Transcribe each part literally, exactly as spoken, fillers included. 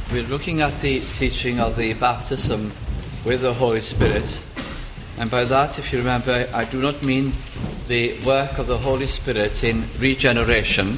We're looking at the teaching of the baptism with the Holy Spirit. And by that, if you remember, I do not mean the work of the Holy Spirit in regeneration,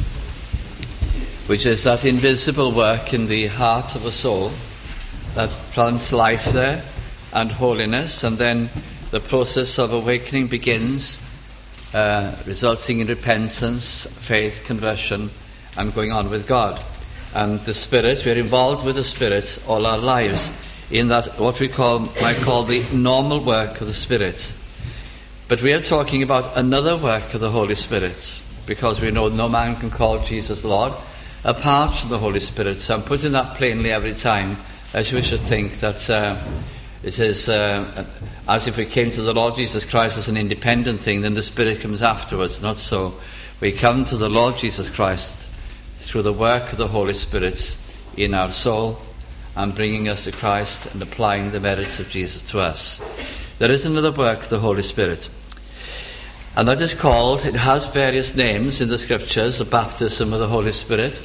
which is that invisible work in the heart of a soul that plants life there and holiness, and then the process of awakening begins, uh, resulting in repentance, faith, conversion, and going on with God. And the Spirit, we're involved with the Spirit all our lives in that what we call might call the normal work of the Spirit. But we are talking about another work of the Holy Spirit, because we know no man can call Jesus Lord apart from the Holy Spirit. So I'm putting that plainly every time, as we should think that uh, it is uh, as if we came to the Lord Jesus Christ as an independent thing, then the Spirit comes afterwards. Not so. We come to the Lord Jesus Christ through the work of the Holy Spirit in our soul and bringing us to Christ and applying the merits of Jesus to us. There is another work of the Holy Spirit, and that is called, it has various names in the Scriptures, the baptism of the Holy Spirit,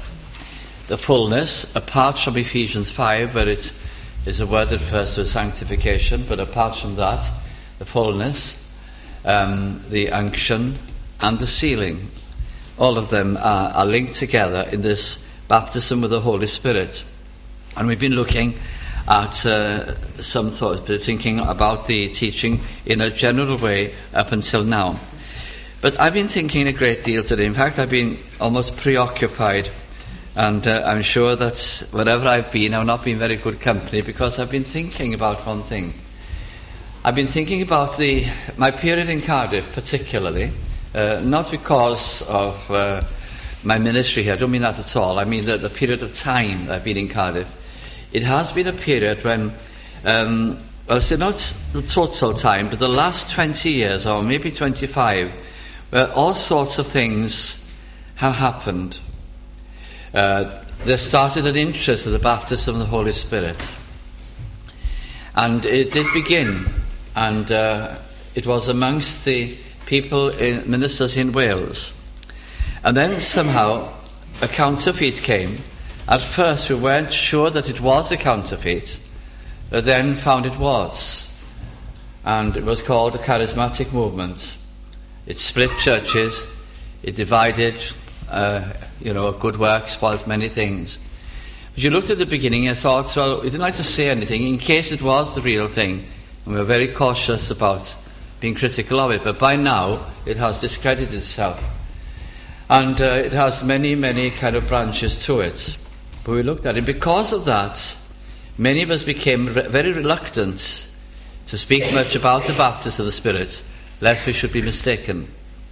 the fullness, apart from Ephesians five, where it is a word that refers to sanctification, but apart from that, the fullness, um, the unction, and the sealing. All of them are, are linked together in this baptism with the Holy Spirit. And we've been looking at uh, some thoughts, thinking about the teaching in a general way up until now. But I've been thinking a great deal today. In fact, I've been almost preoccupied. And uh, I'm sure that wherever I've been, I've not been very good company, because I've been thinking about one thing. I've been thinking about the my period in Cardiff particularly. Uh, not because of uh, my ministry here, I don't mean that at all. I mean the, the period of time I've been in Cardiff. It has been a period when, um, well, it's not the total time, but the last twenty years, or maybe twenty-five, where all sorts of things have happened. Uh, there started an interest in the baptism of the Holy Spirit. And it did begin, and uh, it was amongst the people, in, ministers in Wales. And then somehow a counterfeit came. At first we weren't sure that it was a counterfeit, but then found it was. And it was called the Charismatic Movement. It split churches, it divided, uh, you know, good work spoiled many things. But you looked at the beginning and thought, well, we didn't like to say anything in case it was the real thing. And we were very cautious about being critical of it, but by now it has discredited itself, and uh, it has many, many kind of branches to it. But we looked at it. Because of that, many of us became re- very reluctant to speak much about the baptism of the Spirit, lest we should be mistaken.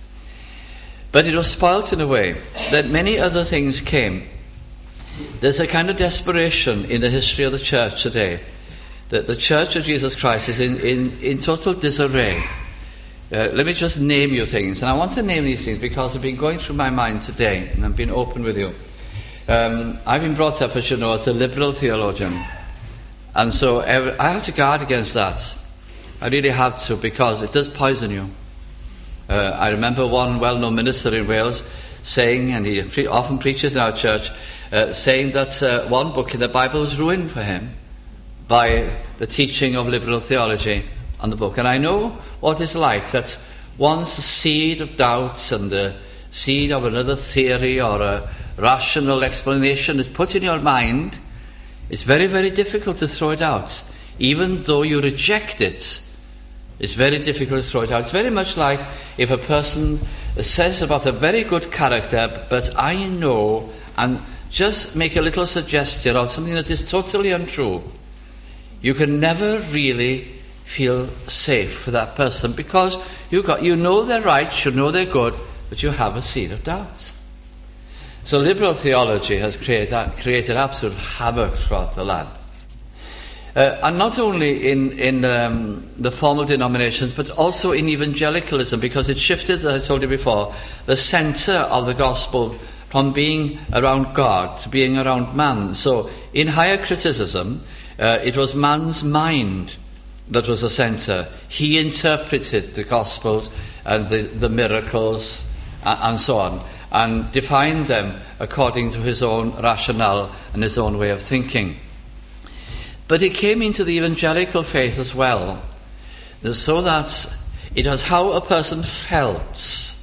But it was spoilt in a way that many other things came. There's a kind of desperation in the history of the church today, that the Church of Jesus Christ is in, in, in total disarray. Uh, let me just name you things. And I want to name these things because I've been going through my mind today, and I've been open with you. Um, I've been brought up, as you know, as a liberal theologian. And so every, I have to guard against that. I really have to, because it does poison you. Uh, I remember one well-known minister in Wales saying, and he pre- often preaches in our church, uh, saying that uh, one book in the Bible was ruined for him by the teaching of liberal theology on the book. And I know what it's like, that once the seed of doubts and the seed of another theory or a rational explanation is put in your mind, it's very, very difficult to throw it out. Even though you reject it, it's very difficult to throw it out. It's very much like if a person says about a very good character, but I know, and just make a little suggestion of something that is totally untrue. You can never really feel safe for that person, because you got you know they're right, you know they're good, but you have a seed of doubt. So liberal theology has created created absolute havoc throughout the land, uh, and not only in in um, the formal denominations, but also in evangelicalism, because it shifted, as I told you before, the centre of the gospel from being around God to being around man. So in higher criticism, uh, it was man's mind that was the centre. He interpreted the Gospels and the, the miracles uh, and so on. and defined them according to his own rationale and his own way of thinking. But he came into the evangelical faith as well, so that it was how a person felt,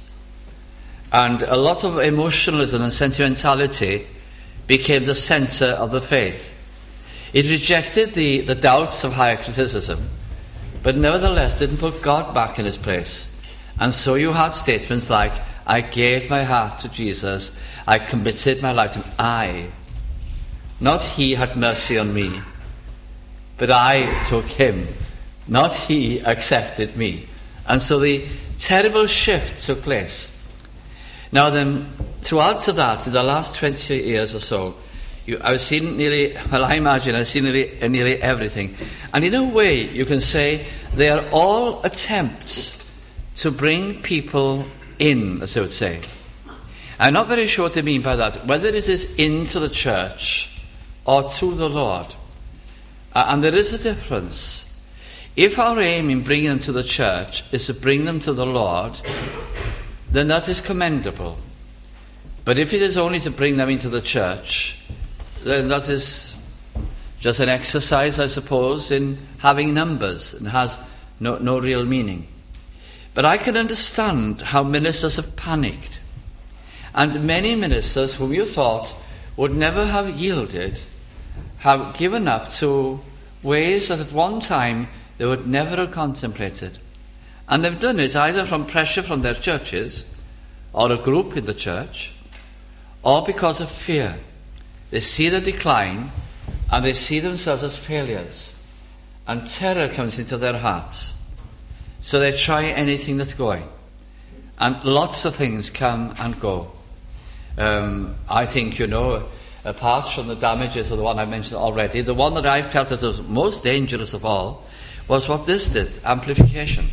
and a lot of emotionalism and sentimentality became the centre of the faith. It rejected the, the doubts of higher criticism, but nevertheless didn't put God back in his place. And so you had statements like, I gave my heart to Jesus, I committed my life to him. I, not he had mercy on me, but I took him, not he accepted me. And so the terrible shift took place. Now then, throughout to that, in the last twenty years or so, you, I've seen nearly, well I imagine I've seen nearly, nearly everything. And in a way, you can say they are all attempts to bring people in, as I would say. I'm not very sure what they mean by that, whether it is into the church or to the Lord. Uh, and there is a difference. If our aim in bringing them to the church is to bring them to the Lord, then that is commendable. But if it is only to bring them into the church, then that is just an exercise, I suppose, in having numbers and has no, no real meaning. But I can understand how ministers have panicked. And many ministers whom you thought would never have yielded have given up to ways that at one time they would never have contemplated. And they've done it either from pressure from their churches or a group in the church, or because of fear. They see the decline and they see themselves as failures, and terror comes into their hearts. So they try anything that's going. And lots of things come and go. Um, I think, you know, apart from the damages of the one I mentioned already, the one that I felt that was most dangerous of all was what this did, amplification.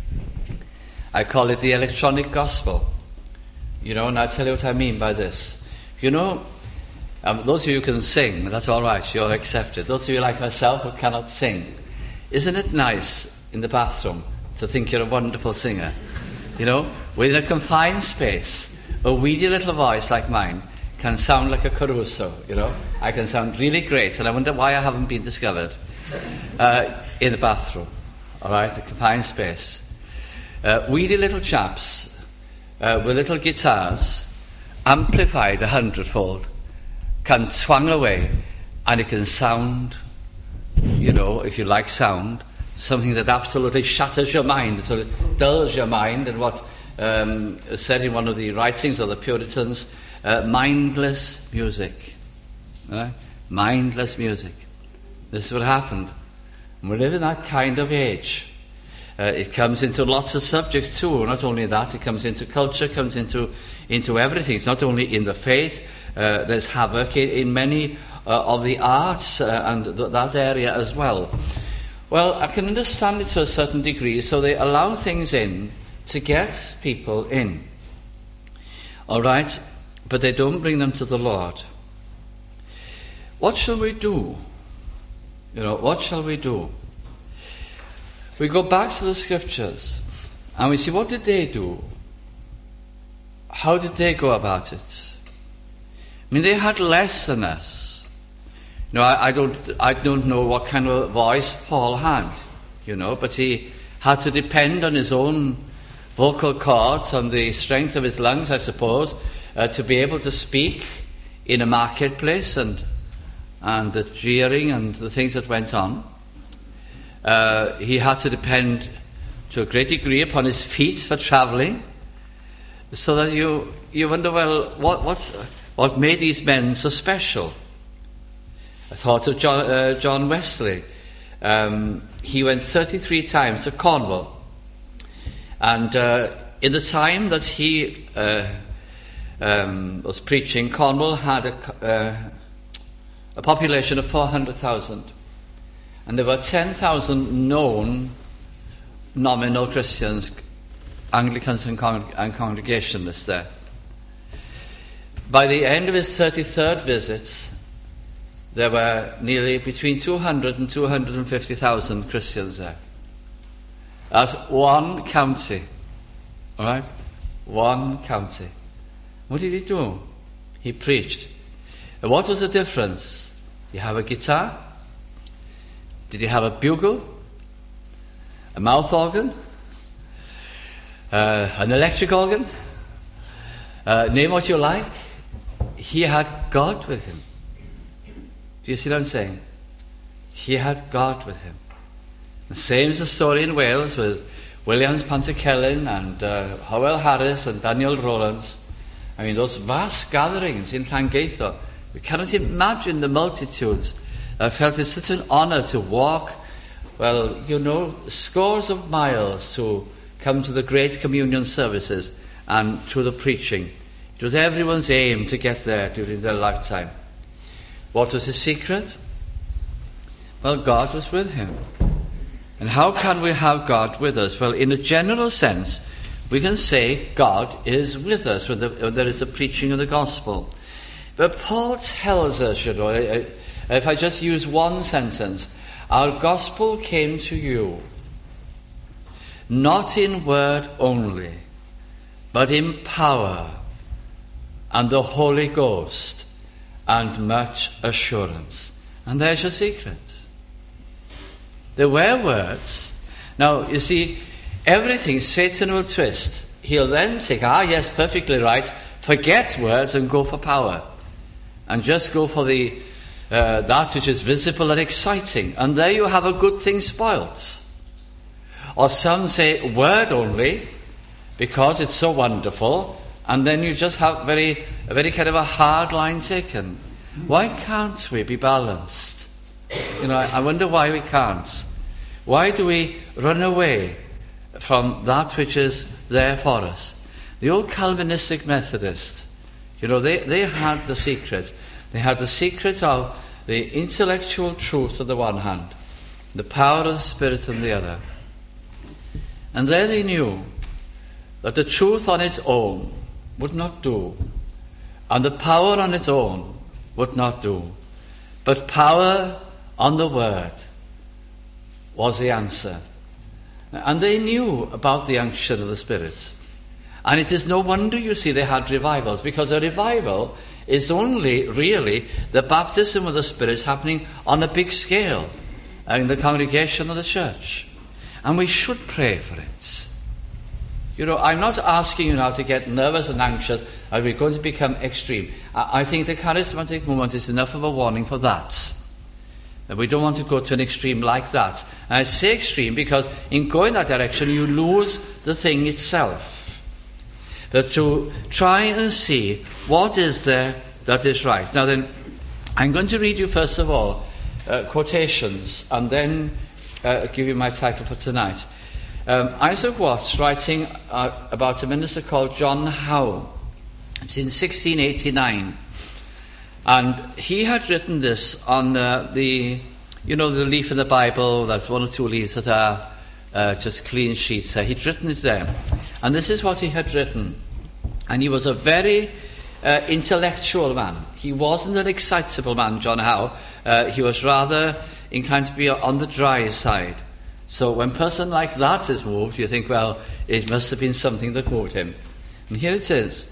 I call it the electronic gospel. You know, and I'll tell you what I mean by this. You know, um, those of you who can sing, that's all right, you're accepted. Those of you like myself who cannot sing, isn't it nice in the bathroom to think you're a wonderful singer? You know, within a confined space, a weedy little voice like mine can sound like a Caruso, you know. I can sound really great, and I wonder why I haven't been discovered. Uh, in the bathroom, all right, the confined space. Uh, weedy little chaps uh, with little guitars, amplified a hundredfold, can twang away, and it can sound, you know, if you like sound, something that absolutely shatters your mind, so it dulls your mind, and what um, is said in one of the writings of the Puritans, uh, mindless music. Right? Mindless music. This is what happened. And we live in that kind of age. Uh, it comes into lots of subjects too. Not only that, it comes into culture, comes into into everything. It's not only in the faith. Uh, there's havoc in, in many uh, of the arts uh, and th- that area as well. Well, I can understand it to a certain degree. So they allow things in to get people in. All right, but they don't bring them to the Lord. What shall we do? You know, what shall we do? We go back to the scriptures and we see, what did they do? How did they go about it? I mean, they had less than us. You know, I, I don't, I don't know what kind of voice Paul had, you know, but he had to depend on his own vocal cords, on the strength of his lungs, I suppose, uh, to be able to speak in a marketplace, and and the jeering and the things that went on. Uh, he had to depend to a great degree upon his feet for travelling, so that you you wonder, well, what what what made these men so special? I thought of John, uh, John Wesley. Um, he went thirty-three times to Cornwall, and uh, in the time that he uh, um, was preaching, Cornwall had a uh, a population of four hundred thousand, and there were ten thousand known nominal Christians, Anglicans and, con- and Congregationalists there. By the end of his thirty-third visit, there were nearly between two hundred and two hundred fifty thousand Christians there. That's one county, all right? One county. What did he do? He preached. And what was the difference? Did he have a guitar? Did he have a bugle? A mouth organ? Uh, an electric organ? Uh, name what you like. He had God with him. Do you see what I'm saying? He had God with him. The same as the story in Wales with Williams Pantycelyn and uh, Howell Harris and Daniel Rowlands. I mean, those vast gatherings in Llangeitho. We cannot imagine the multitudes. I felt it such an honour to walk, well, you know, scores of miles to come to the great communion services and to the preaching. It was everyone's aim to get there during their lifetime. What was his secret? Well, God was with him. And how can we have God with us? Well, in a general sense, we can say God is with us when, the, when there is a preaching of the gospel. But Paul tells us, you know, if I just use one sentence, our gospel came to you, not in word only, but in power and the Holy Ghost and much assurance. And there's your secret. There were words. Now, you see, everything Satan will twist. He'll then take, ah, yes, perfectly right, forget words and go for power. And just go for the uh, that which is visible and exciting. And there you have a good thing spoilt. Or some say word only, because it's so wonderful, and then you just have very, a very kind of a hard line taken. Why can't we be balanced? You know, I, I wonder why we can't. Why do we run away from that which is there for us? The old Calvinistic Methodist, you know, they, they had the secret. They had the secret of the intellectual truth on the one hand, the power of the Spirit on the other. And there they knew that the truth on its own would not do, and the power on its own would not do, but power on the Word was the answer. And they knew about the unction of the Spirit. And it is no wonder, you see, they had revivals, because a revival is only really the baptism of the Spirit happening on a big scale in the congregation of the church. And we should pray for it. You know, I'm not asking you now to get nervous and anxious. Are we going to become extreme? I, I think the charismatic movement is enough of a warning for that. That we don't want to go to an extreme like that. And I say extreme because in going that direction, you lose the thing itself. But to try and see what is there that is right. Now then, I'm going to read you first of all uh, quotations, and then uh, give you my title for tonight. Um, Isaac Watts, writing uh, about a minister called John Howe. It's in sixteen eighty-nine. And he had written this on uh, the, you know, the leaf in the Bible, that's one or two leaves that are uh, just clean sheets. Uh, he'd written it there. And this is what he had written. And he was a very uh, intellectual man. He wasn't an excitable man, John Howe. Uh, he was rather inclined to be on the dry side. So when a person like that is moved, you think, well, it must have been something that moved him. And here it is.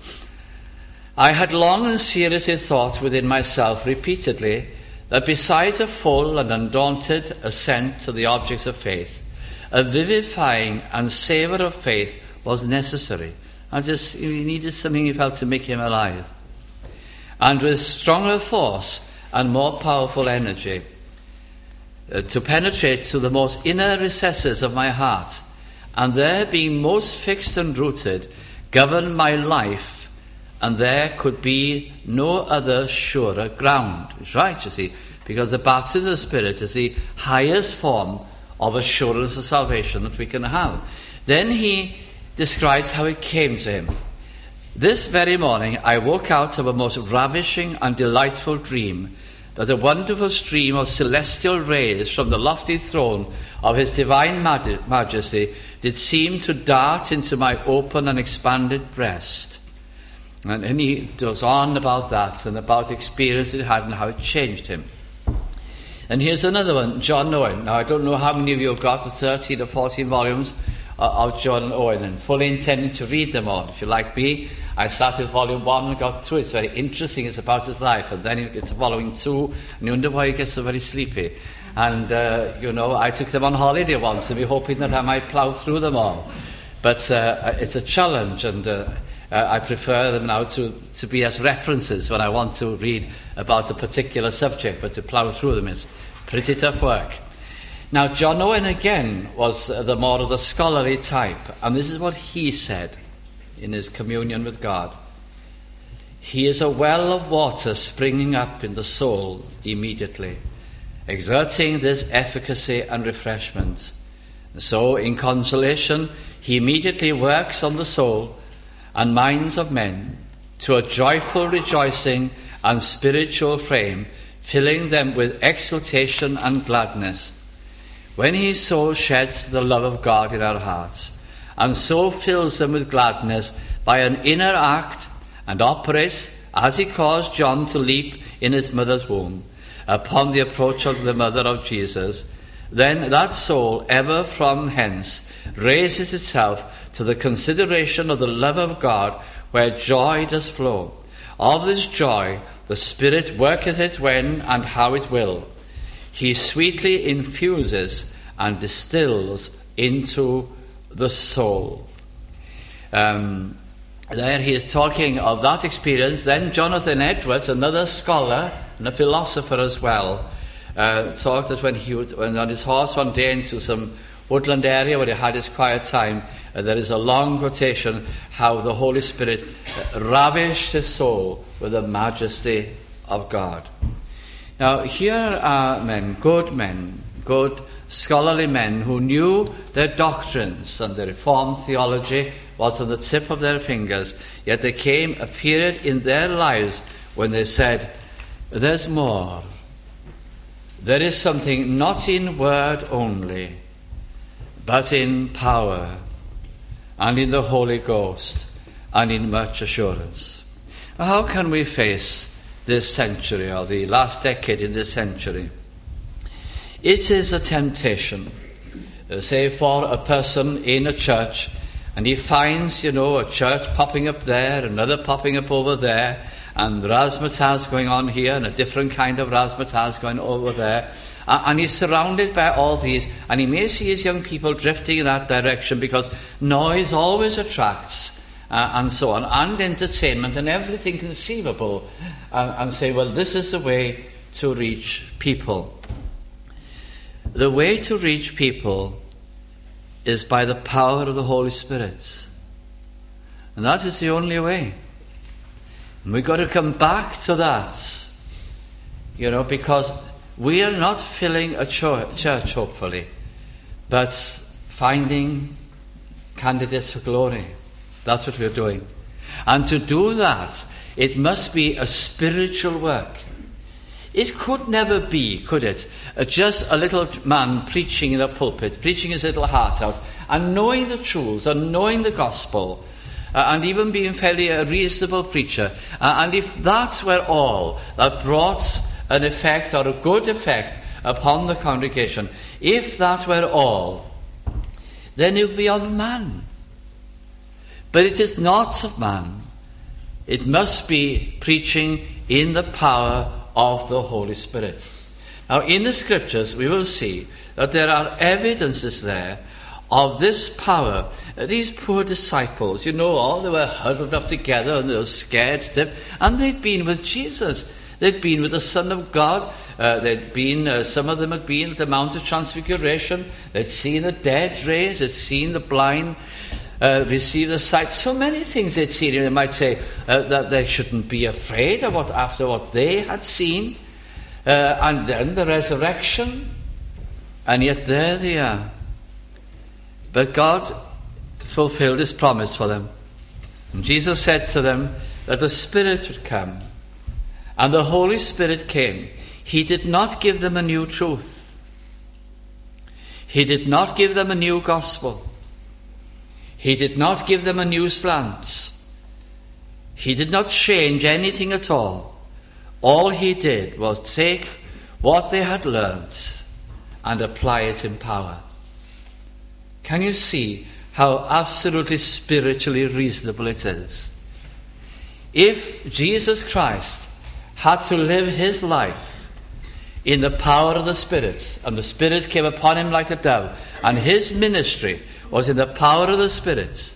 I had long and seriously thought within myself repeatedly that besides a full and undaunted assent to the objects of faith, a vivifying and savour of faith was necessary. I just, he needed something he felt to make him alive. And with stronger force and more powerful energy, uh, to penetrate to the most inner recesses of my heart, and there being most fixed and rooted, govern my life, and there could be no other surer ground. It's right, you see, because the baptism of the Spirit is the highest form of assurance of salvation that we can have. Then he describes how it came to him. This very morning I woke out of a most ravishing and delightful dream, that a wonderful stream of celestial rays from the lofty throne of his divine majesty did seem to dart into my open and expanded breast. And, and he goes on about that and about the experience it had and how it changed him. And here's another one, John Owen. Now I don't know how many of you have got the thirteen or fourteen volumes of John Owen, and fully intending to read them all. If you're like me, I started volume one and got through it. It's very interesting. It's about his life. And then you get to following two, and you wonder why you get so very sleepy. And, uh, you know, I took them on holiday once and be hoping that I might plough through them all. But uh, it's a challenge, and uh, uh, I prefer them now to, to be as references when I want to read about a particular subject, but to plough through them is pretty tough work. Now, John Owen, again, was the more of the scholarly type, and this is what he said in his communion with God. He is a well of water springing up in the soul immediately, exerting this efficacy and refreshment. So, in consolation, he immediately works on the soul and minds of men to a joyful rejoicing and spiritual frame, filling them with exultation and gladness. When he so sheds the love of God in our hearts, and so fills them with gladness by an inner act, and operates, as he caused John to leap in his mother's womb, upon the approach of the mother of Jesus, then that soul ever from hence raises itself to the consideration of the love of God, where joy does flow. Of this joy the Spirit worketh it when and how it will. He sweetly infuses and distills into the soul. Um, there he is talking of that experience. Then Jonathan Edwards, another scholar and a philosopher as well, uh, talked that when he was when on his horse one day into some woodland area where he had his quiet time, uh, there is a long quotation how the Holy Spirit uh, ravished his soul with the majesty of God. Now here are men, good men, good scholarly men who knew their doctrines, and the Reformed theology was on the tip of their fingers, yet there came a period in their lives when they said, there's more. There is something not in word only, but in power, and in the Holy Ghost, and in much assurance. Now, how can we face this century, or the last decade in this century? It is a temptation, uh, say for a person in a church, and he finds, you know, a church popping up there, another popping up over there, and razzmatazz going on here, and a different kind of razzmatazz going over there, uh, and he's surrounded by all these, and he may see his young people drifting in that direction because noise always attracts, uh, and so on, and entertainment and everything conceivable, uh, and say, well, this is the way to reach people. The way to reach people is by the power of the Holy Spirit. And that is the only way. And we've got to come back to that. You know, because we are not filling a church, hopefully, but finding candidates for glory. That's what we're doing. And to do that, it must be a spiritual work. It could never be, could it, uh, just a little man preaching in a pulpit, preaching his little heart out, and knowing the truths, and knowing the gospel, uh, and even being fairly a reasonable preacher. Uh, and if that were all that brought an effect, or a good effect, upon the congregation, if that were all, then it would be of man. But it is not of man. It must be preaching in the power of the Holy Spirit. Now, in the Scriptures, we will see that there are evidences there of this power. These poor disciples, you know, all they were huddled up together and they were scared stiff, and they'd been with Jesus. They'd been with the Son of God. Uh, they'd been, uh, some of them had been at the Mount of Transfiguration. They'd seen the dead raised. They'd seen the blind uh, receive the sight. So many things they'd seen. They might say uh, that they shouldn't be afraid of what after what they had seen. Uh, and then the resurrection. And yet there they are. But God fulfilled his promise for them. And Jesus said to them that the Spirit would come. And the Holy Spirit came. He did not give them a new truth. He did not give them a new gospel. He did not give them a new slant. He did not change anything at all. All he did was take what they had learned and apply it in power. Can you see how absolutely spiritually reasonable it is? if Jesus Christ had to live his life in the power of the Spirit, and the Spirit came upon him like a dove, and his ministry was in the power of the Spirit,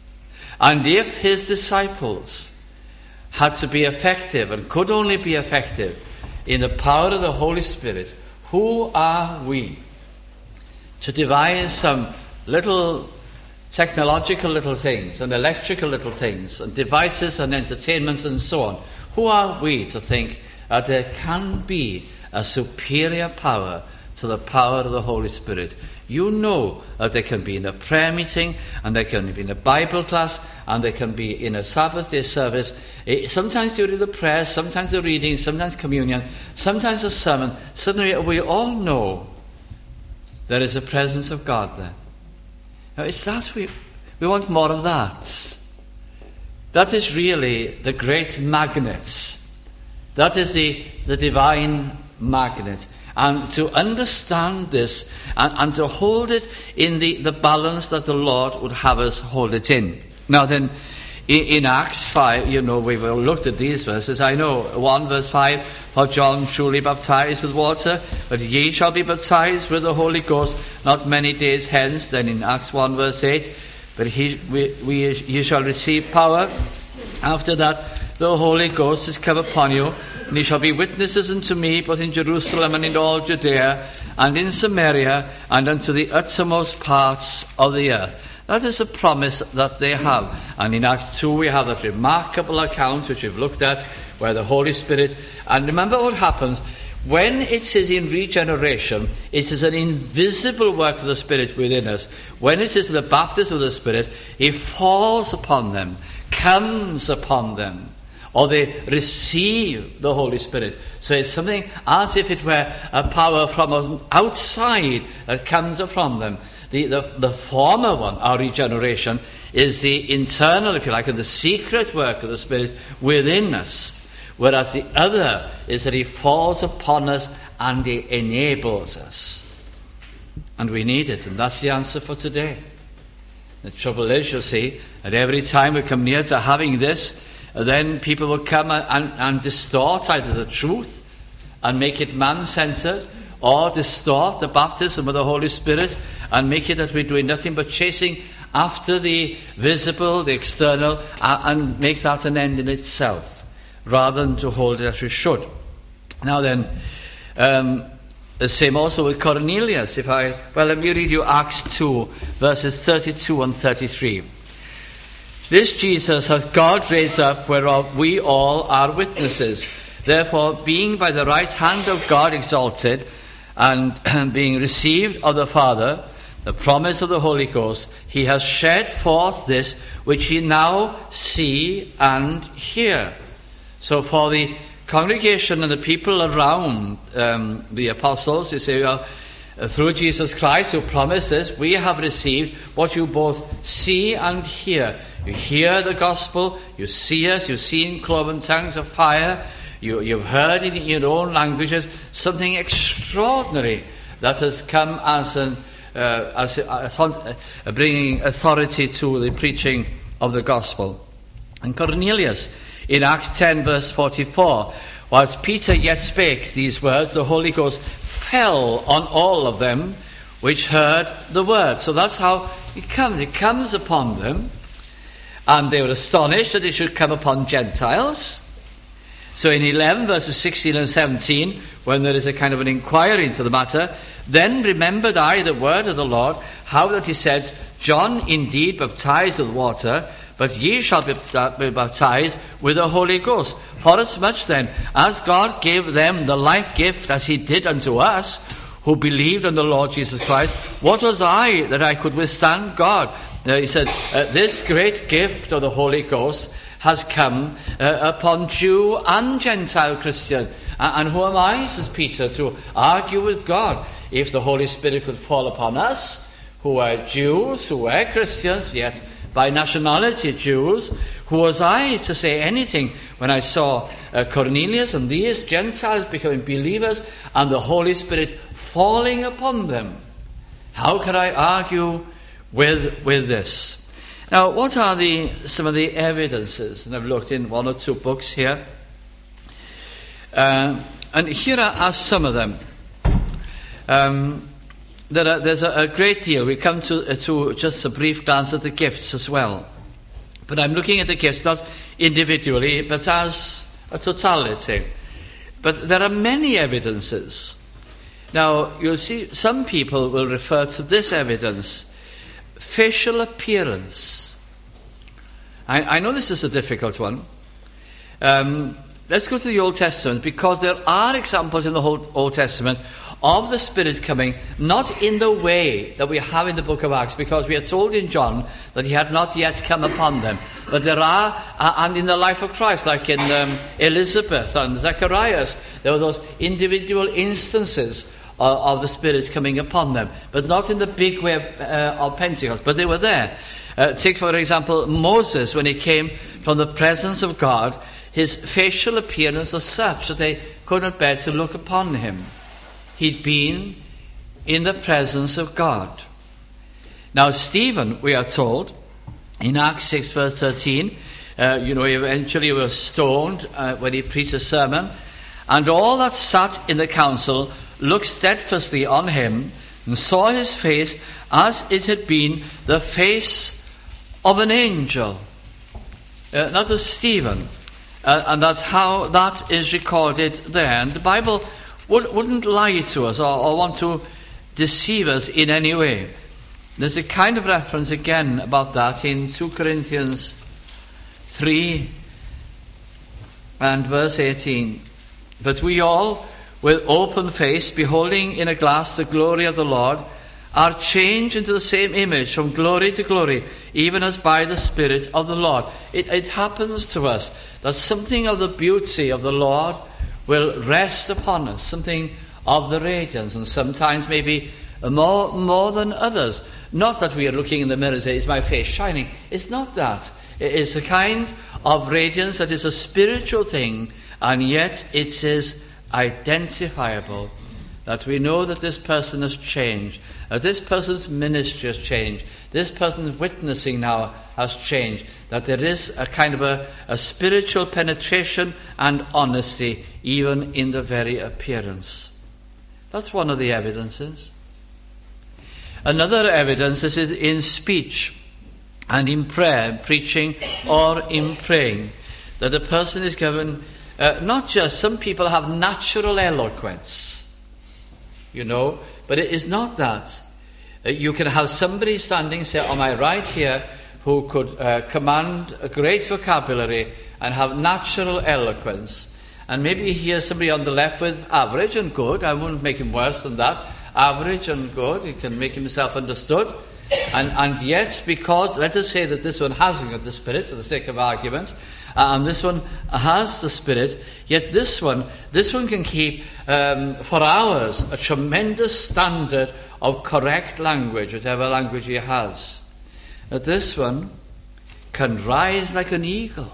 and if his disciples had to be effective and could only be effective in the power of the Holy Spirit, who are we to devise some little technological little things and electrical little things and devices and entertainments and so on? Who are we to think that there can be a superior power to the power of the Holy Spirit? You know that they can be in a prayer meeting, and they can be in a Bible class, and they can be in a Sabbath day service, sometimes during the prayer, sometimes the reading, sometimes communion, sometimes a sermon. Suddenly we all know there is a presence of God there. Now it's that we, we want more of that. That is really the great magnet. That is the, the divine magnet. And to understand this and, and to hold it in the, the balance that the Lord would have us hold it in. Now then, in, in Acts five, you know, we've looked at these verses. I know one verse five, for John truly baptized with water, but ye shall be baptized with the Holy Ghost not many days hence. Then in Acts one verse eight, but he, we, we, ye shall receive power. After that, the Holy Ghost is come upon you, and ye shall be witnesses unto me, both in Jerusalem and in all Judea, and in Samaria, and unto the uttermost parts of the earth. That is a promise that they have. And in Acts two we have that remarkable account which we've looked at, where the Holy Spirit, and remember what happens, when it says in regeneration, it is an invisible work of the Spirit within us. When it is the baptism of the Spirit, it falls upon them, comes upon them, or they receive the Holy Spirit. So it's something as if it were a power from outside that comes from them. The, the, the former one, our regeneration, is the internal, if you like, and the secret work of the Spirit within us. Whereas the other is that he falls upon us and he enables us. And we need it, and that's the answer for today. The trouble is, you'll see, that every time we come near to having this, then people will come and, and distort either the truth and make it man-centered, or distort the baptism of the Holy Spirit and make it that we're doing nothing but chasing after the visible, the external, and make that an end in itself, rather than to hold it as we should. Now then, um, the same also with Cornelius. If I, well, let me read you Acts two, verses thirty-two and thirty-three. This Jesus hath God raised up, whereof we all are witnesses. Therefore, being by the right hand of God exalted, and being received of the Father, the promise of the Holy Ghost, he has shed forth this which ye now see and hear. So for the congregation and the people around um, the apostles, you say, well, through Jesus Christ who promised this, we have received what you both see and hear. You hear the gospel, you see us, you see in cloven tongues of fire, you, you've heard in your own languages something extraordinary that has come as an uh, as a, a, a bringing authority to the preaching of the gospel. And Cornelius, in Acts ten verse forty-four, whilst Peter yet spake these words, the Holy Ghost fell on all of them which heard the word. So that's how it comes. It comes upon them, and they were astonished that it should come upon Gentiles. So in eleven verses sixteen and seventeen, when there is a kind of an inquiry into the matter, then remembered I the word of the Lord, how that he said, John indeed baptized with water, but ye shall be baptized with the Holy Ghost. Forasmuch then, as God gave them the like gift as he did unto us, who believed on the Lord Jesus Christ, what was I that I could withstand God? Now he said, uh, this great gift of the Holy Ghost has come uh, upon Jew and Gentile Christian. Uh, and who am I, says Peter, to argue with God? If the Holy Spirit could fall upon us, who are Jews, who are Christians, yet by nationality Jews, who was I to say anything when I saw uh, Cornelius and these Gentiles becoming believers and the Holy Spirit falling upon them? How could I argue with, with this? Now, what are the some of the evidences? And I've looked in one or two books here. Uh, and here are, are some of them. Um, there are, there's a, a great deal. We come to, uh, to just a brief glance at the gifts as well. But I'm looking at the gifts not individually, but as a totality. But there are many evidences. Now, you'll see some people will refer to this evidence, facial appearance. I, I know this is a difficult one. Um, let's go to the Old Testament, because there are examples in the whole Old Testament of the Spirit coming, not in the way that we have in the book of Acts, because we are told in John that he had not yet come upon them. But there are, uh, and in the life of Christ, like in um, Elizabeth and Zacharias, there were those individual instances of, of the Spirit coming upon them, but not in the big way of, uh, of Pentecost, but they were there. Uh, take, for example, Moses, when he came from the presence of God, his facial appearance was such that they could not bear to look upon him. He'd been in the presence of God. Now, Stephen, we are told, in Acts six, verse thirteen, uh, you know, he eventually was stoned uh, when he preached a sermon, and all that sat in the council looked steadfastly on him and saw his face as it had been the face of an angel. Uh, that was Stephen, uh, and that's how that is recorded there. And the Bible would, wouldn't lie to us or, or want to deceive us in any way. There's a kind of reference again about that in two Corinthians three and verse eighteen. But we all, with open face, beholding in a glass the glory of the Lord, are changed into the same image from glory to glory, even as by the Spirit of the Lord. It, it happens to us that something of the beauty of the Lord will rest upon us, something of the radiance, and sometimes maybe more, more than others. Not that we are looking in the mirror and say, is my face shining? It's not that. It is a kind of radiance that is a spiritual thing, and yet it is identifiable. That we know that this person has changed, that this person's ministry has changed, this person's witnessing now has changed, that there is a kind of a, a spiritual penetration and honesty even in the very appearance. That's one of the evidences. Another evidence is in speech and in prayer, preaching or in praying, that a person is given, uh, not just, some people have natural eloquence, you know, but it is not that. Uh, you can have somebody standing, say, on my right here, who could uh, command a great vocabulary and have natural eloquence. And maybe you hear somebody on the left with average and good. I wouldn't make him worse than that. Average and good. He can make himself understood. And, and yet, because, let us say that this one hasn't got the Spirit, for the sake of argument, uh, and this one has the Spirit, yet this one, this one can keep um, for hours a tremendous standard of correct language, whatever language he has. But this one can rise like an eagle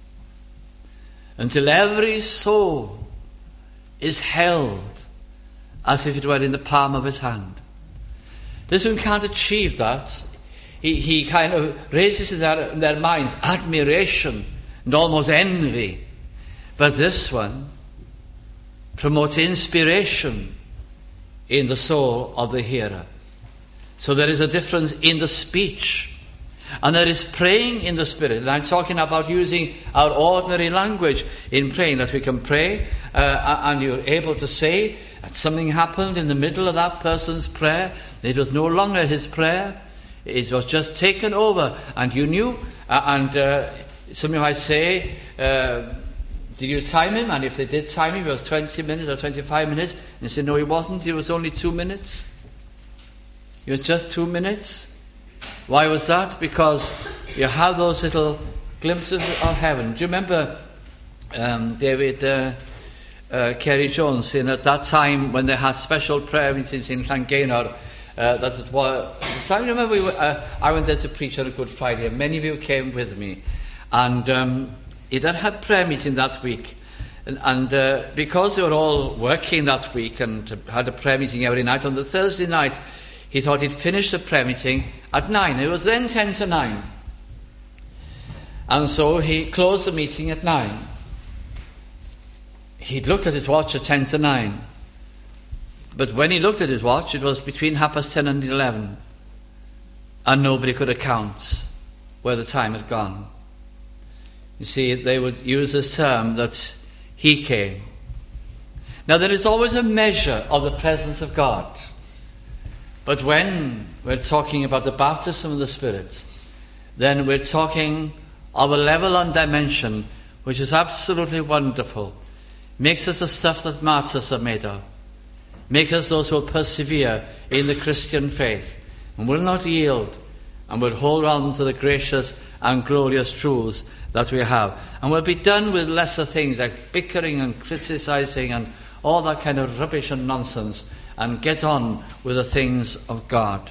until every soul is held as if it were in the palm of his hand. This one can't achieve that. He, he kind of raises in their, in their minds admiration and almost envy. But this one promotes inspiration in the soul of the hearer. So there is a difference in the speech. And there is praying in the Spirit. And I'm talking about using our ordinary language in praying, that we can pray uh, and you're able to say that something happened in the middle of that person's prayer. It was no longer his prayer. It was just taken over. And you knew. Uh, and uh, somebody might say, uh, did you time him? And if they did time him, it was twenty minutes or twenty-five minutes. And you say, no, he wasn't. It was only two minutes. It was just two minutes. Why was that? Because you have those little glimpses of heaven. Do you remember um, David uh, uh, Kerry Jones saying at that time when they had special prayer meetings in Llangaynor, uh, that it was, I remember we were, uh, I went there to preach on a Good Friday, and many of you came with me, and um, he had had prayer meeting that week, and, and uh, because they were all working that week and had a prayer meeting every night, on the Thursday night he thought he'd finish the prayer meeting at nine. It was then ten to nine. And so he closed the meeting at nine. He'd looked at his watch at ten to nine. But when he looked at his watch, it was between half past ten and eleven. And nobody could account where the time had gone. You see, they would use this term that he came. Now, there is always a measure of the presence of God. But when we're talking about the baptism of the Spirit, then we're talking of a level and dimension which is absolutely wonderful. Makes us the stuff that martyrs are made of. Make us those who will persevere in the Christian faith and will not yield and will hold on to the gracious and glorious truths that we have. And we'll be done with lesser things like bickering and criticizing and all that kind of rubbish and nonsense, and get on with the things of God.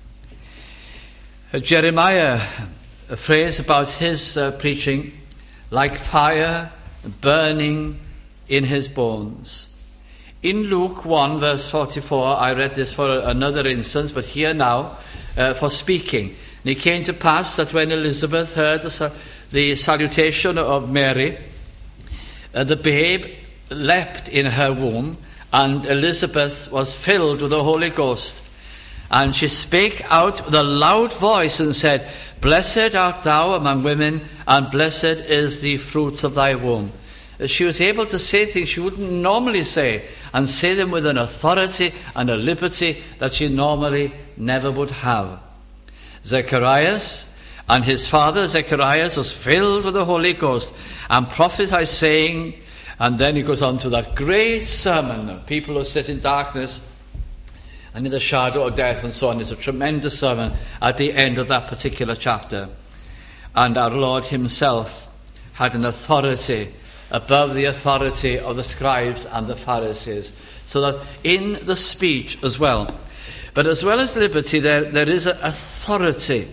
Uh, Jeremiah, a phrase about his uh, preaching, like fire burning in his bones. In Luke one verse forty-four, I read this for another instance, but here now, uh, for speaking. And it came to pass that when Elizabeth heard the, the salutation of Mary, uh, the babe leapt in her womb, and Elizabeth was filled with the Holy Ghost. And she spake out with a loud voice and said, Blessed art thou among women, and blessed is the fruit of thy womb. She was able to say things she wouldn't normally say, and say them with an authority and a liberty that she normally never would have. Zacharias and his father Zacharias was filled with the Holy Ghost and prophesied, saying, and then he goes on to that great sermon of people who sit in darkness and in the shadow of death and so on. It's a tremendous sermon at the end of that particular chapter. And our Lord himself had an authority above the authority of the scribes and the Pharisees. So that in the speech as well, but as well as liberty, there, there is an authority.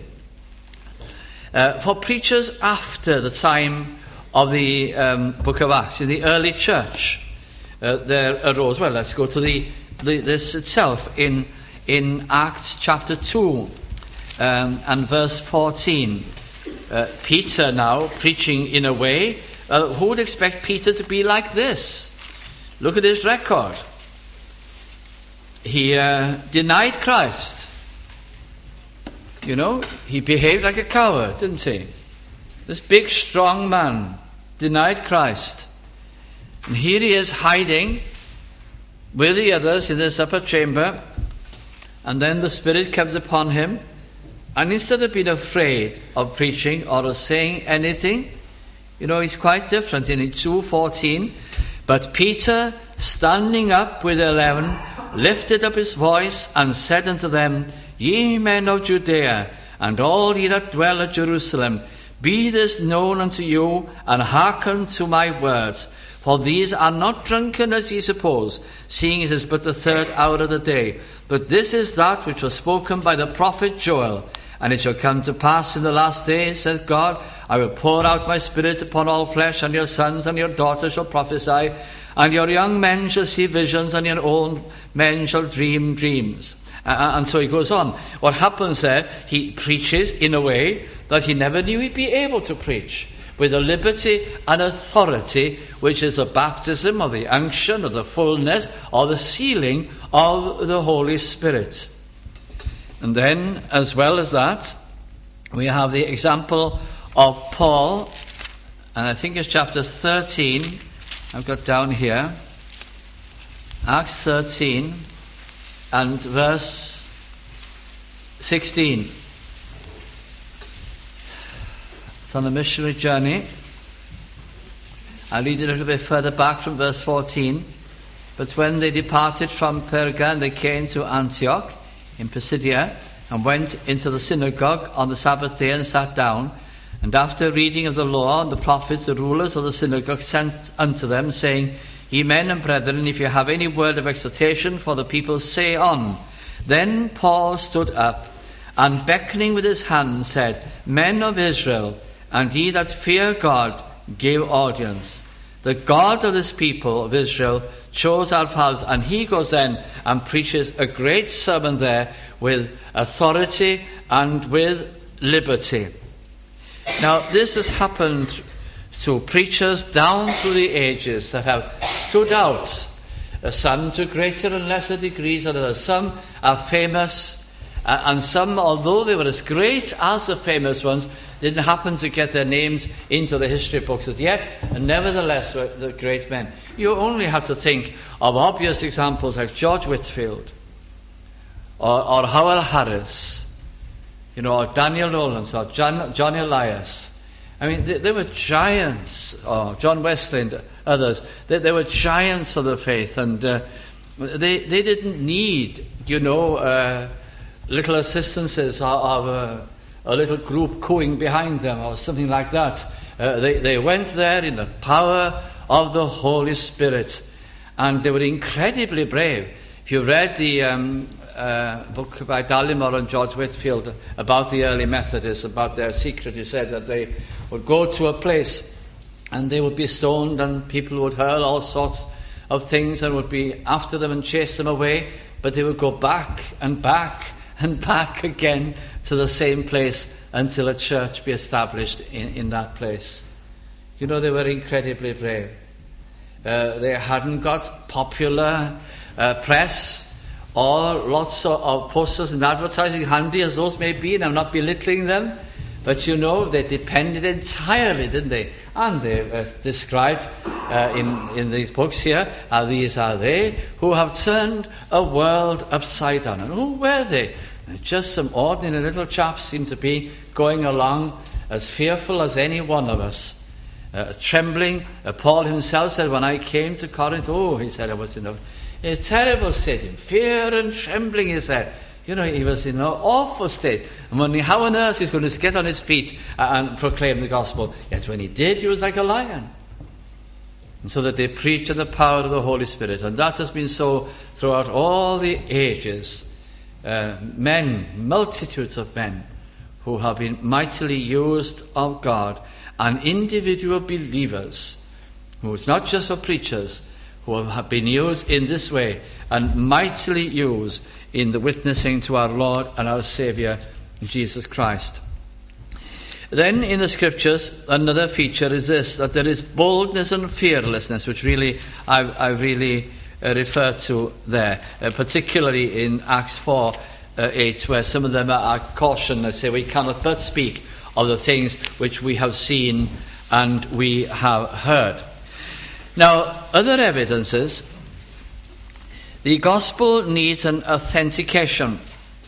Uh, for preachers after the time of the um, book of Acts, in the early church, uh, there arose, well, let's go to the, the this itself in, in Acts chapter two um, and verse fourteen. Uh, Peter now preaching in a way, uh, who would expect Peter to be like this? Look at his record. He uh, denied Christ. You know, he behaved like a coward, didn't he? This big, strong man denied Christ. And here he is hiding with the others in this upper chamber. And then the Spirit comes upon him. And instead of being afraid of preaching or of saying anything, you know, he's quite different. In two fourteen, but Peter, standing up with the eleven, lifted up his voice and said unto them, Ye men of Judea, and all ye that dwell at Jerusalem, be this known unto you, and hearken to my words. For these are not drunken as ye suppose, seeing it is but the third hour of the day. But this is that which was spoken by the prophet Joel. And it shall come to pass in the last days, saith God, I will pour out my Spirit upon all flesh, and your sons and your daughters shall prophesy, and your young men shall see visions, and your old men shall dream dreams. Uh, and so he goes on. What happens there, he preaches in a way that he never knew he'd be able to preach, with a liberty and authority which is a baptism of the unction, or the fullness, or the sealing of the Holy Spirit. And then, as well as that, we have the example of Paul, and I think it's chapter thirteen, I've got down here, Acts thirteen, and verse sixteen. It's on a missionary journey. I'll read it a little bit further back from verse fourteen. But when they departed from Perga, they came to Antioch in Pisidia, and went into the synagogue on the Sabbath day and sat down. And after reading of the law and the prophets, the rulers of the synagogue sent unto them, saying, Ye men and brethren, if you have any word of exhortation for the people, say on. Then Paul stood up, and beckoning with his hand said, Men of Israel, and ye that fear God, give audience. The God of this people of Israel chose our fathers. And he goes then and preaches a great sermon there with authority and with liberty. Now, this has happened to preachers down through the ages that have stood out, uh, some to greater and lesser degrees than others. Some are famous, uh, and some, although they were as great as the famous ones, didn't happen to get their names into the history books as yet, and nevertheless were the great men. You only have to think of obvious examples like George Whitefield, or, or Howell Harris, you know, or Daniel Nolan, or John, John Elias. I mean, they, they were giants, or John Wesley and others. They, they were giants of the faith, and uh, they they didn't need, you know, uh, little assistances of a, a little group cooing behind them or something like that. Uh, they, they went there in the power of the Holy Spirit, and they were incredibly brave. If you read the um, uh, book by Dallimore and George Whitefield about the early Methodists, about their secret, he said that they would go to a place and they would be stoned, and people would hurl all sorts of things and would be after them and chase them away, but they would go back and back and back again to the same place until a church be established in, in that place. You know, they were incredibly brave. Uh, they hadn't got popular uh, press or lots of, of posters and advertising, handy as those may be, and I'm not belittling them, but you know, they depended entirely, didn't they? And they uh, described uh, in, in these books here, uh, these are they who have turned a world upside down. And who were they? Just some ordinary little chaps seem to be going along as fearful as any one of us. Uh, trembling, uh, Paul himself said, when I came to Corinth, oh, he said, I was in a, a terrible state, in fear and trembling, he said. You know, he was in an awful state. And wondering how on earth he's going to get on his feet and proclaim the gospel. Yet when he did, he was like a lion. And so that they preach in the power of the Holy Spirit. And that has been so throughout all the ages. Uh, men, multitudes of men, who have been mightily used of God, and individual believers, who it's not just for preachers, who have been used in this way, and mightily used in the witnessing to our Lord and our Saviour, Jesus Christ. Then in the Scriptures, another feature is this, that there is boldness and fearlessness, which really I, I really uh, refer to there, uh, particularly in Acts four, eight, where some of them are cautioned. They say, we cannot but speak of the things which we have seen and we have heard. Now, other evidences, the gospel needs an authentication.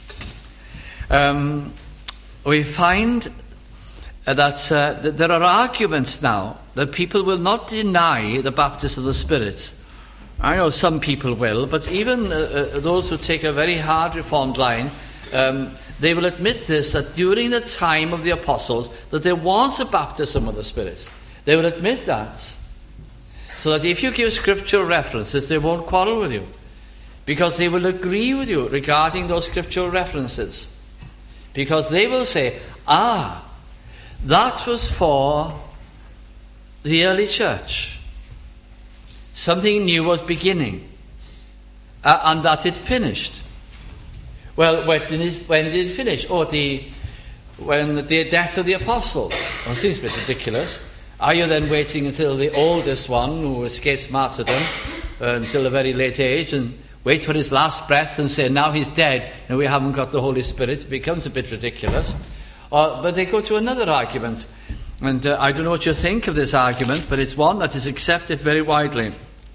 Um, we find that, uh, that there are arguments now that people will not deny the baptism of the Spirit. I know some people will, but even uh, uh, those who take a very hard reformed line, um, they will admit this, that during the time of the apostles, that there was a baptism of the Spirit. They will admit that. So that if you give scriptural references, they won't quarrel with you, because they will agree with you regarding those scriptural references. Because they will say, ah, that was for the early church. Something new was beginning, uh, and that it finished. Well, when did it, when did it finish? Oh, the when the death of the apostles. Well, it seems a bit ridiculous. Are you then waiting until the oldest one who escapes martyrdom uh, until a very late age and wait for his last breath and say, now he's dead and we haven't got the Holy Spirit? It becomes a bit ridiculous. Uh, but they go to another argument. And uh, I don't know what you think of this argument, but it's one that is accepted very widely.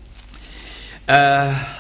Uh,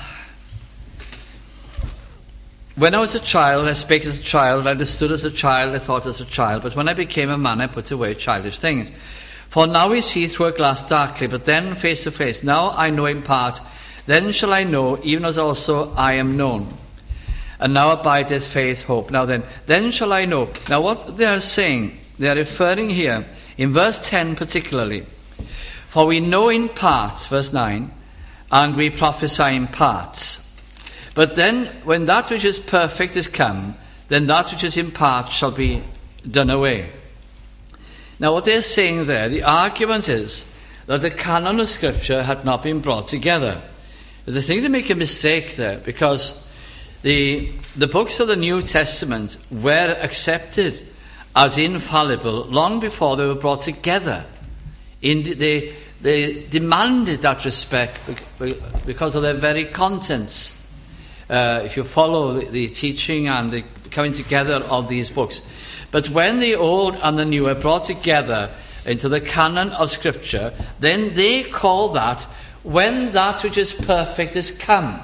when I was a child, I spake as a child, I understood as a child, I thought as a child. But when I became a man, I put away childish things. For now we see through a glass darkly, but then face to face. Now I know in part, then shall I know, even as also I am known. And now abideth faith, hope. Now then, then shall I know. Now what they are saying, they are referring here, in verse ten particularly, for we know in part, verse nine, and we prophesy in parts. But then, when that which is perfect is come, then that which is in part shall be done away. Now what they're saying there, the argument is that the canon of Scripture had not been brought together. They think they make a mistake there, because the, the books of the New Testament were accepted as infallible long before they were brought together. In the, they, they demanded that respect because of their very contents. Uh, if you follow the, the teaching and the coming together of these books. But when the old and the new are brought together into the canon of Scripture, then they call that when that which is perfect is come.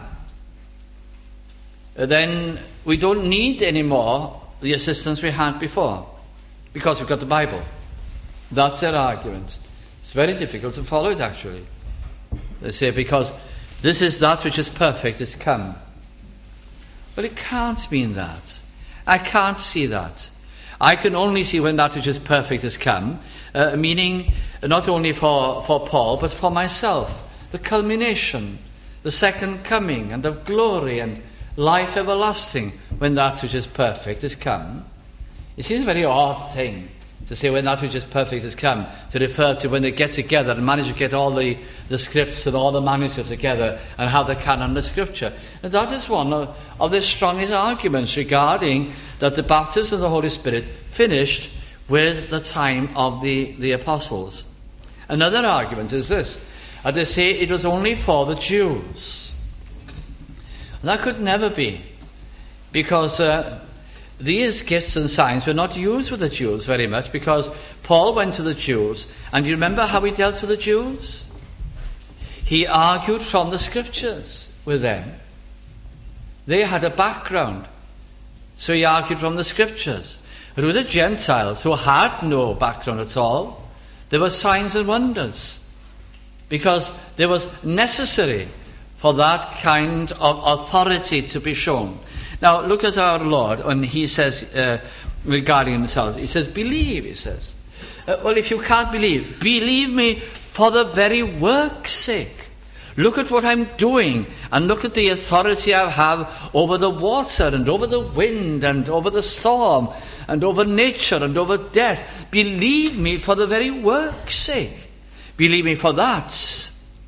Then we don't need anymore the assistance we had before, because we've got the Bible. That's their argument. It's very difficult to follow it, actually. They say, because this is that which is perfect is come. But it can't mean that. I can't see that. I can only see when that which is perfect has come, uh, meaning not only for, for Paul, but for myself. The culmination, the second coming, and of glory and life everlasting, when that which is perfect has come. It seems a very odd thing to say when that which is perfect has come, to refer to when they get together and manage to get all the, the scripts and all the manuscripts together and have the canon of Scripture. And that is one of, of the strongest arguments regarding that the baptism of the Holy Spirit finished with the time of the, the apostles. Another argument is this, that they say it was only for the Jews. That could never be, because uh, these gifts and signs were not used with the Jews very much, because Paul went to the Jews, and you remember how he dealt with the Jews? He argued from the Scriptures with them. They had a background, so he argued from the Scriptures. But with the Gentiles, who had no background at all, there were signs and wonders, because there was necessary for that kind of authority to be shown. Now, look at our Lord when he says uh, regarding himself, he says, believe, he says. Uh, well, if you can't believe, believe me for the very work's sake. Look at what I'm doing, and look at the authority I have over the water, and over the wind, and over the storm, and over nature, and over death. Believe me for the very work's sake. Believe me for that.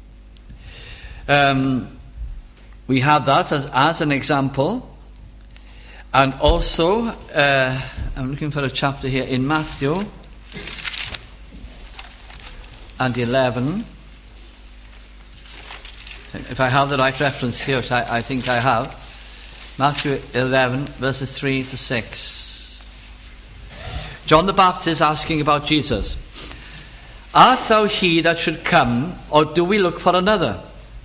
Um, we had that as, as an example. And also, uh, I'm looking for a chapter here in Matthew and eleven. If I have the right reference here, which I, I think I have. Matthew eleven, verses three to six. John the Baptist asking about Jesus. Art thou he that should come, or do we look for another?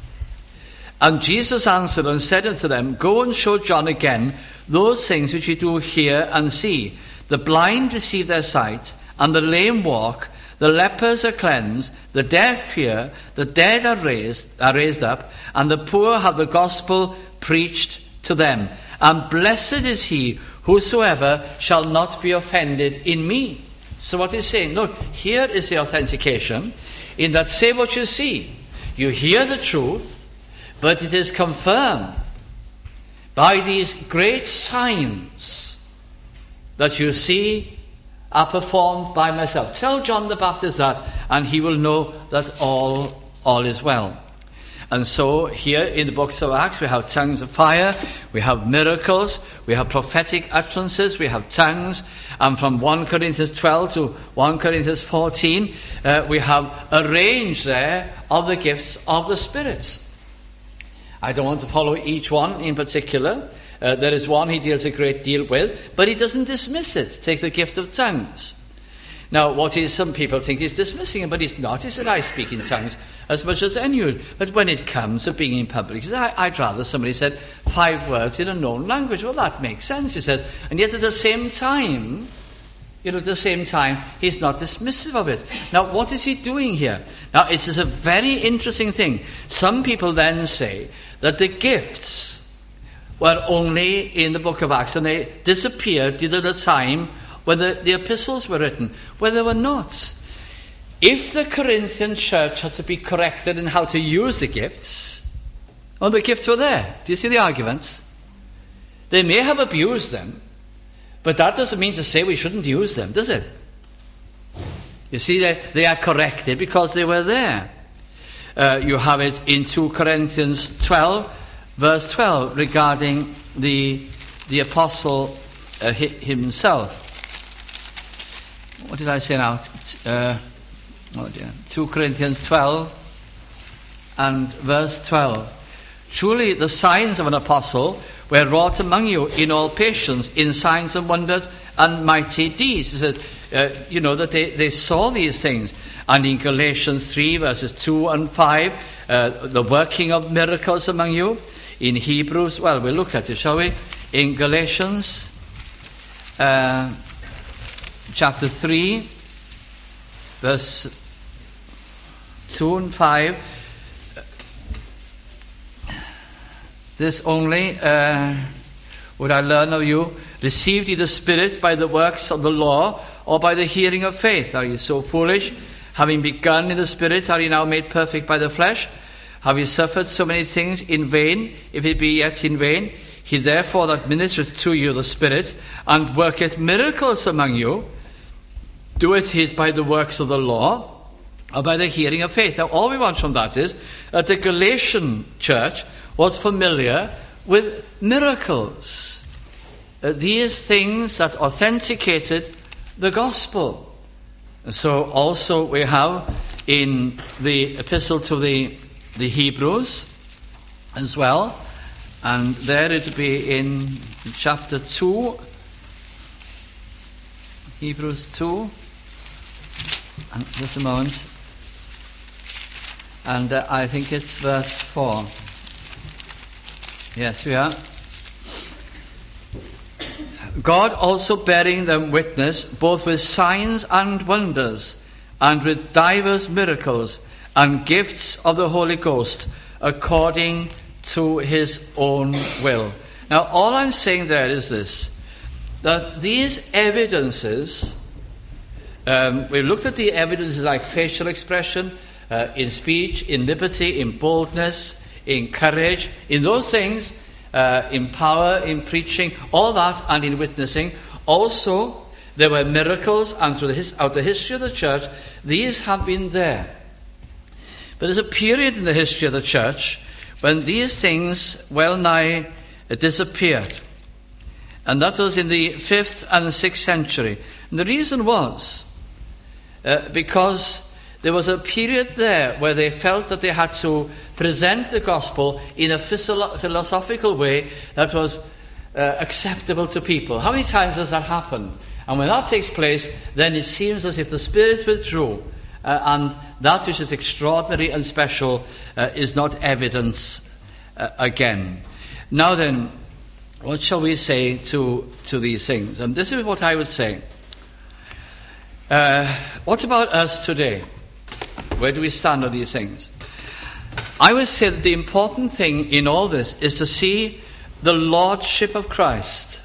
And Jesus answered and said unto them, Go and show John again those things which ye do hear and see. The blind receive their sight, and the lame walk, the lepers are cleansed, the deaf hear, the dead are raised, are raised up, and the poor have the gospel preached to them. And blessed is he whosoever shall not be offended in me. So what he's saying, look, here is the authentication, in that say what you see. You hear the truth, but it is confirmed by these great signs that you see are performed by myself. Tell John the Baptist that, and he will know that all, all is well. And so here in the books of Acts we have tongues of fire, we have miracles, we have prophetic utterances, we have tongues, and from First Corinthians twelve to First Corinthians fourteen uh, we have a range there of the gifts of the spirits. I don't want to follow each one in particular. Uh, there is one he deals a great deal with, but he doesn't dismiss it. Take the gift of tongues. Now, what is, some people think he's dismissing it, but he's not. He said, I speak in tongues as much as anyone. But when it comes to being in public, he says, I, I'd rather somebody said five words in a known language. Well, that makes sense, he says. And yet at the same time, you know, at the same time, he's not dismissive of it. Now, what is he doing here? Now, it's a very interesting thing. Some people then say that the gifts were only in the book of Acts, and they disappeared at the time when the, the epistles were written. Well, they were not. If the Corinthian church had to be corrected in how to use the gifts, well, the gifts were there. Do you see the arguments? They may have abused them, but that doesn't mean to say we shouldn't use them, does it? You see, they, they are corrected because they were there. Uh, you have it in Second Corinthians twelve, verse twelve, regarding the, the apostle uh, himself. what did I say now? Uh, oh dear. two Corinthians twelve and verse twelve. Truly the signs of an apostle were wrought among you in all patience, in signs and wonders and mighty deeds. He says, uh, you know, that they, they saw these things. And in Galatians three, verses two and five, uh, the working of miracles among you. In Hebrews, well, we'll look at it, shall we? In Galatians uh, chapter three, verse two and five. This only uh, would I learn of you. Received ye the Spirit by the works of the law, or by the hearing of faith? Are ye so foolish? Having begun in the Spirit, are ye now made perfect by the flesh? Have ye suffered so many things in vain, if it be yet in vain? He therefore that ministereth to you the Spirit, and worketh miracles among you, doeth he by the works of the law, or by the hearing of faith? Now all we want from that is that the Galatian church was familiar with miracles. Uh, these things that authenticated the gospel. And so also we have in the epistle to the, the Hebrews as well, and there it will be in chapter two, Hebrews two, and just a moment, and uh, I think it's verse four. Yes, we are. God also bearing them witness, both with signs and wonders, and with divers miracles, and gifts of the Holy Ghost, according to his own will. Now, all I'm saying there is this, that these evidences, um, we looked at the evidences like facial expression, uh, in speech, in liberty, in boldness, in courage, in those things, uh, in power, in preaching, all that, and in witnessing. Also, there were miracles, and through the his, out the history of the church, these have been there. But there's a period in the history of the church when these things well nigh disappeared. And that was in the fifth and sixth century. And the reason was uh, because there was a period there where they felt that they had to present the gospel in a philosophical way that was uh, acceptable to people. How many times has that happened? And when that takes place, then it seems as if the Spirit withdrew, uh, and that which is extraordinary and special uh, is not evidence uh, again. Now then, what shall we say to, to these things? And this is what I would say. Uh, what about us today? Where do we stand on these things? I would say that the important thing in all this is to see the lordship of Christ.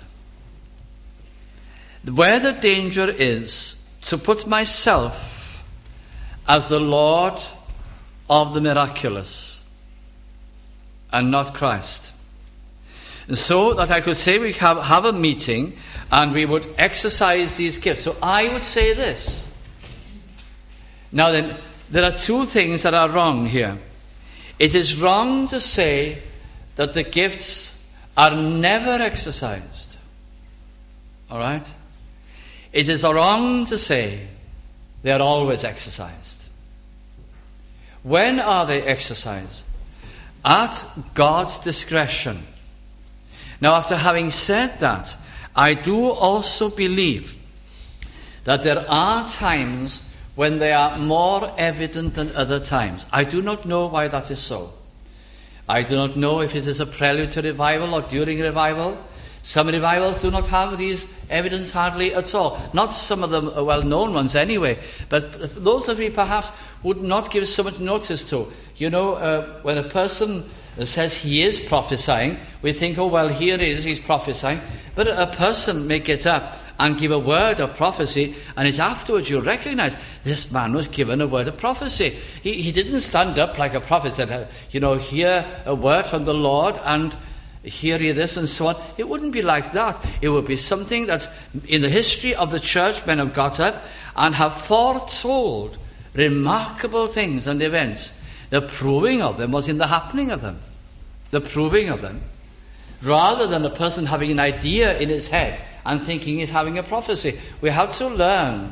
Where the danger is to put myself as the Lord of the miraculous and not Christ. And so that I could say we have, have a meeting and we would exercise these gifts. So I would say this. Now then, there are two things that are wrong here. It is wrong to say that the gifts are never exercised. All right? It is wrong to say they are always exercised. When are they exercised? At God's discretion. Now, after having said that, I do also believe that there are times when they are more evident than other times. I do not know why that is so. I do not know if it is a prelude to revival or during revival. Some revivals do not have these evidence hardly at all. Not some of them well-known ones anyway, but those that we perhaps would not give so much notice to. You know, uh, when a person says he is prophesying, we think, oh, well, here he is, he's prophesying. But a person may get up and give a word of prophecy, and it's afterwards you recognize this man was given a word of prophecy. He, he didn't stand up like a prophet that, you know, hear a word from the Lord and hear ye this and so on. It wouldn't be like that. It would be something that's in the history of the church. Men have got up and have foretold remarkable things and events. The proving of them was in the happening of them. The proving of them. Rather than a person having an idea in his head and thinking he's having a prophecy. We have to learn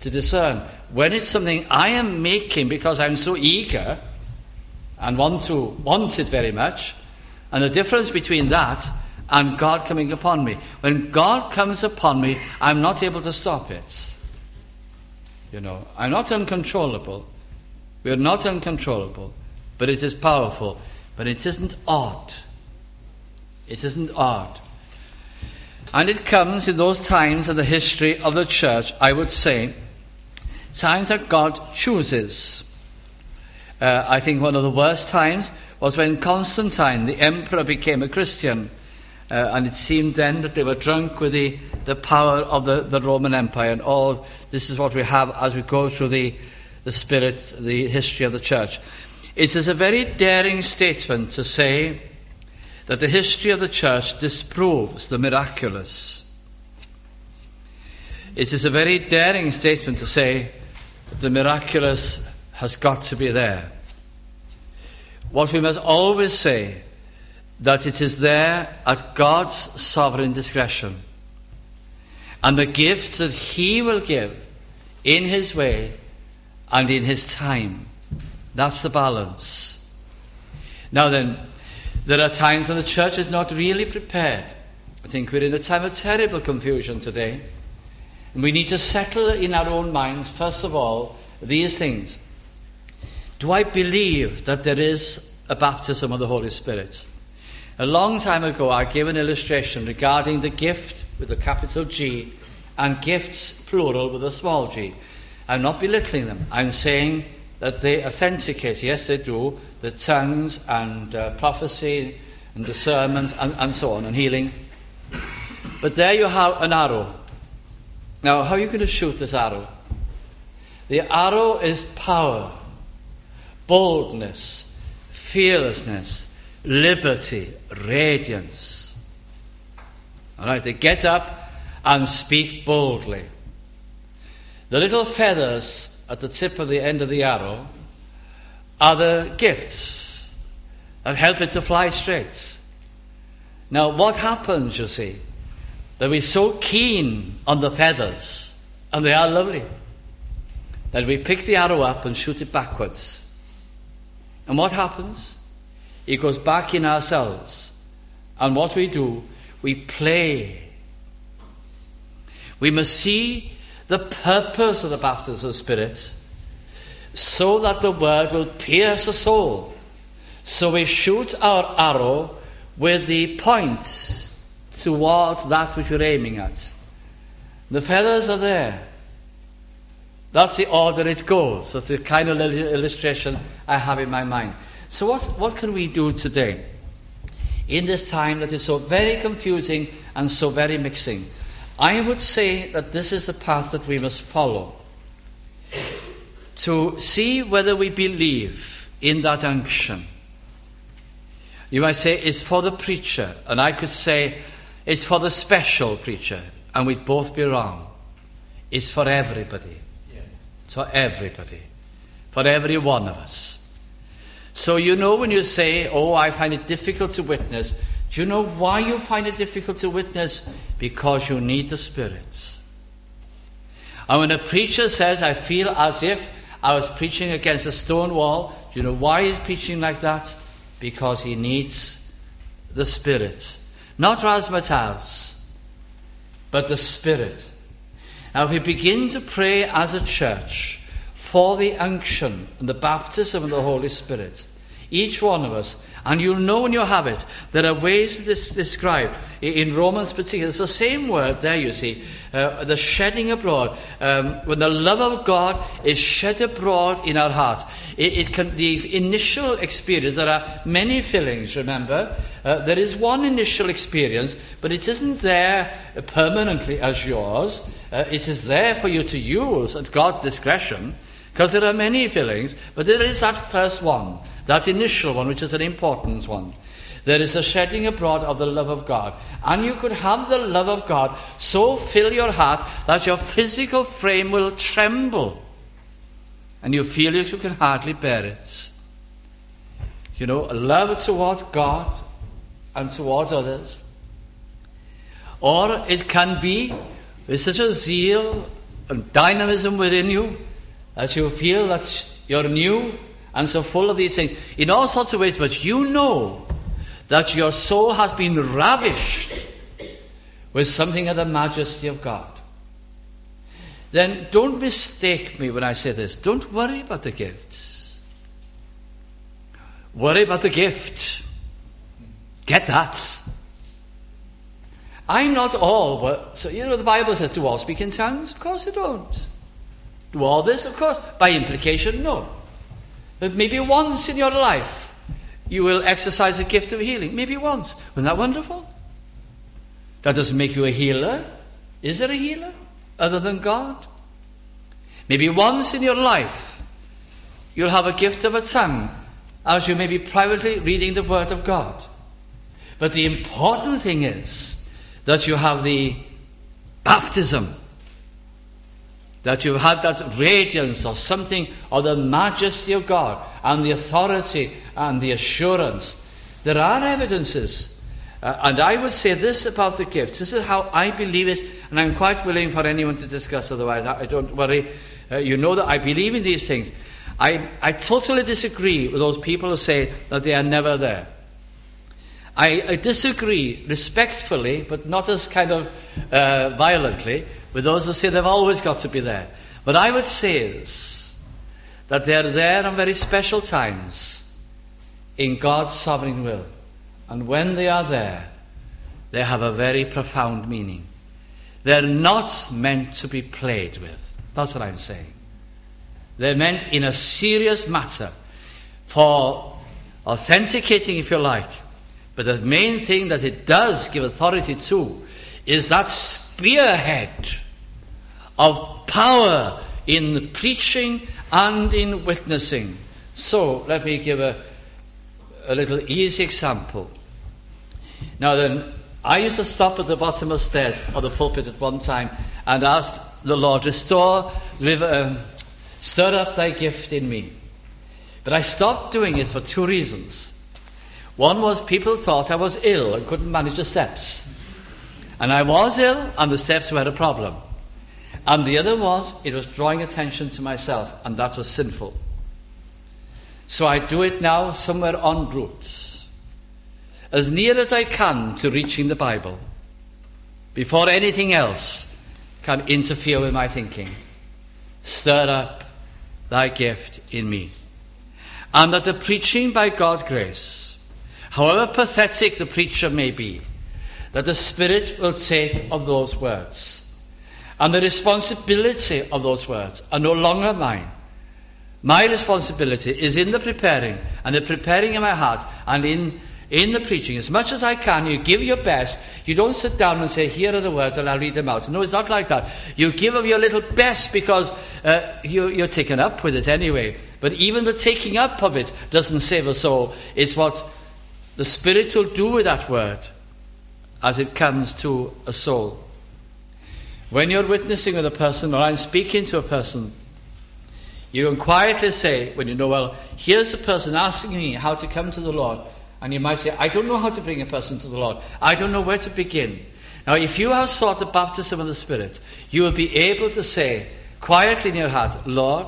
to discern when it's something I am making because I'm so eager and want to want it very much, and the difference between that and God coming upon me. When God comes upon me, I'm not able to stop it. You know, I'm not uncontrollable. We are not uncontrollable, but it is powerful. But it isn't odd. It isn't odd. And it comes in those times in the history of the church, I would say, times that God chooses. Uh, I think one of the worst times was when Constantine, the emperor, became a Christian. Uh, and it seemed then that they were drunk with the, the power of the, the Roman Empire. And all this is what we have as we go through the, the spirit, the history of the church. It is a very daring statement to say that the history of the church disproves the miraculous. It is a very daring statement to say that the miraculous has got to be there. What we must always say, that it is there at God's sovereign discretion. And the gifts that He will give in His way and in His time. That's the balance. Now then, there are times when the church is not really prepared. I think we're in a time of terrible confusion today. And we need to settle in our own minds, first of all, these things. Do I believe that there is a baptism of the Holy Spirit? A long time ago, I gave an illustration regarding the gift with a capital G and gifts, plural, with a small g. I'm not belittling them. I'm saying that they authenticate, yes they do, the tongues and uh, prophecy and discernment and, and so on, and healing. But there you have an arrow. Now, how are you going to shoot this arrow? The arrow is power, boldness, fearlessness, liberty, radiance. All right, they get up and speak boldly. The little feathers at the tip of the end of the arrow are the gifts that help it to fly straight. Now, what happens, you see, that we're so keen on the feathers, and they are lovely, that we pick the arrow up and shoot it backwards. And what happens? It goes back in ourselves. And what we do, we play. We must see the purpose of the baptism of the Spirit so that the word will pierce the soul. So we shoot our arrow with the points towards that which we're aiming at. The feathers are there. That's the order it goes. That's the kind of illustration I have in my mind. So what, what can we do today in this time that is so very confusing and so very mixing? I would say that this is the path that we must follow to see whether we believe in that unction. You might say it's for the preacher, and I could say it's for the special preacher, and we'd both be wrong. It's for everybody. It's for everybody. For every one of us. So you know when you say, oh, I find it difficult to witness, do you know why you find it difficult to witness? Because you need the Spirit. And when a preacher says, I feel as if I was preaching against a stone wall, do you know why he's preaching like that? Because he needs the Spirit. Not razzmatazz, but the Spirit. Now if we begin to pray as a church for the unction and the baptism of the Holy Spirit, each one of us, and you'll know when you have it, there are ways to this describe. In Romans particularly, it's the same word there, you see, uh, the shedding abroad. Um, when the love of God is shed abroad in our hearts, it, it can, the initial experience, there are many fillings, remember. Uh, there is one initial experience, but it isn't there permanently as yours. Uh, it is there for you to use at God's discretion, because there are many fillings, but there is that first one, that initial one, which is an important one. There is a shedding abroad of the love of God. And you could have the love of God so fill your heart that your physical frame will tremble. And you feel you can hardly bear it. You know, love towards God and towards others. Or it can be with such a zeal a dynamism within you, that you feel that you're new and so full of these things in all sorts of ways, but you know that your soul has been ravished with something of the majesty of God, then don't mistake me when I say this. Don't worry about the gifts. Worry about the gift. Get that. I'm not all, but, so you know the Bible says, do all speak in tongues? Of course they don't. Do all this? Of course. By implication, no. But maybe once in your life you will exercise a gift of healing. Maybe once. Isn't that wonderful? That doesn't make you a healer. Is there a healer other than God? Maybe once in your life you'll have a gift of a tongue as you may be privately reading the Word of God. But the important thing is that you have the baptism, that you've had that radiance or something of the majesty of God and the authority and the assurance. There are evidences. Uh, and I would say this about the gifts. This is how I believe it, and I'm quite willing for anyone to discuss otherwise. I, I don't worry. Uh, you know that I believe in these things. I, I totally disagree with those people who say that they are never there. I, I disagree respectfully, but not as kind of uh, violently, with those who say they've always got to be there. But I would say is that they're there on very special times in God's sovereign will. And when they are there, they have a very profound meaning. They're not meant to be played with. That's what I'm saying. They're meant in a serious matter for authenticating, if you like. But the main thing that it does give authority to is that spearhead of power in preaching and in witnessing. So, let me give a, a little easy example. Now then, I used to stop at the bottom of the stairs or the pulpit at one time and ask the Lord, restore, uh, stir up thy gift in me. But I stopped doing it for two reasons. One was people thought I was ill and couldn't manage the steps. And I was ill and the steps were a problem. And the other was, it was drawing attention to myself, and that was sinful. So I do it now somewhere en route, as near as I can to reaching the Bible, before anything else can interfere with my thinking. Stir up thy gift in me. And that the preaching by God's grace, however pathetic the preacher may be, that the Spirit will take of those words. And the responsibility of those words are no longer mine. My responsibility is in the preparing, and the preparing in my heart, and in, in the preaching. As much as I can, you give your best. You don't sit down and say, here are the words, and I'll read them out. No, it's not like that. You give of your little best because uh, you, you're taken up with it anyway. But even the taking up of it doesn't save a soul. It's what the Spirit will do with that word as it comes to a soul. When you're witnessing with a person, or I'm speaking to a person, you can quietly say, when you know, well, here's a person asking me how to come to the Lord, and you might say, I don't know how to bring a person to the Lord. I don't know where to begin. Now, if you have sought the baptism of the Spirit, you will be able to say, quietly in your heart, Lord,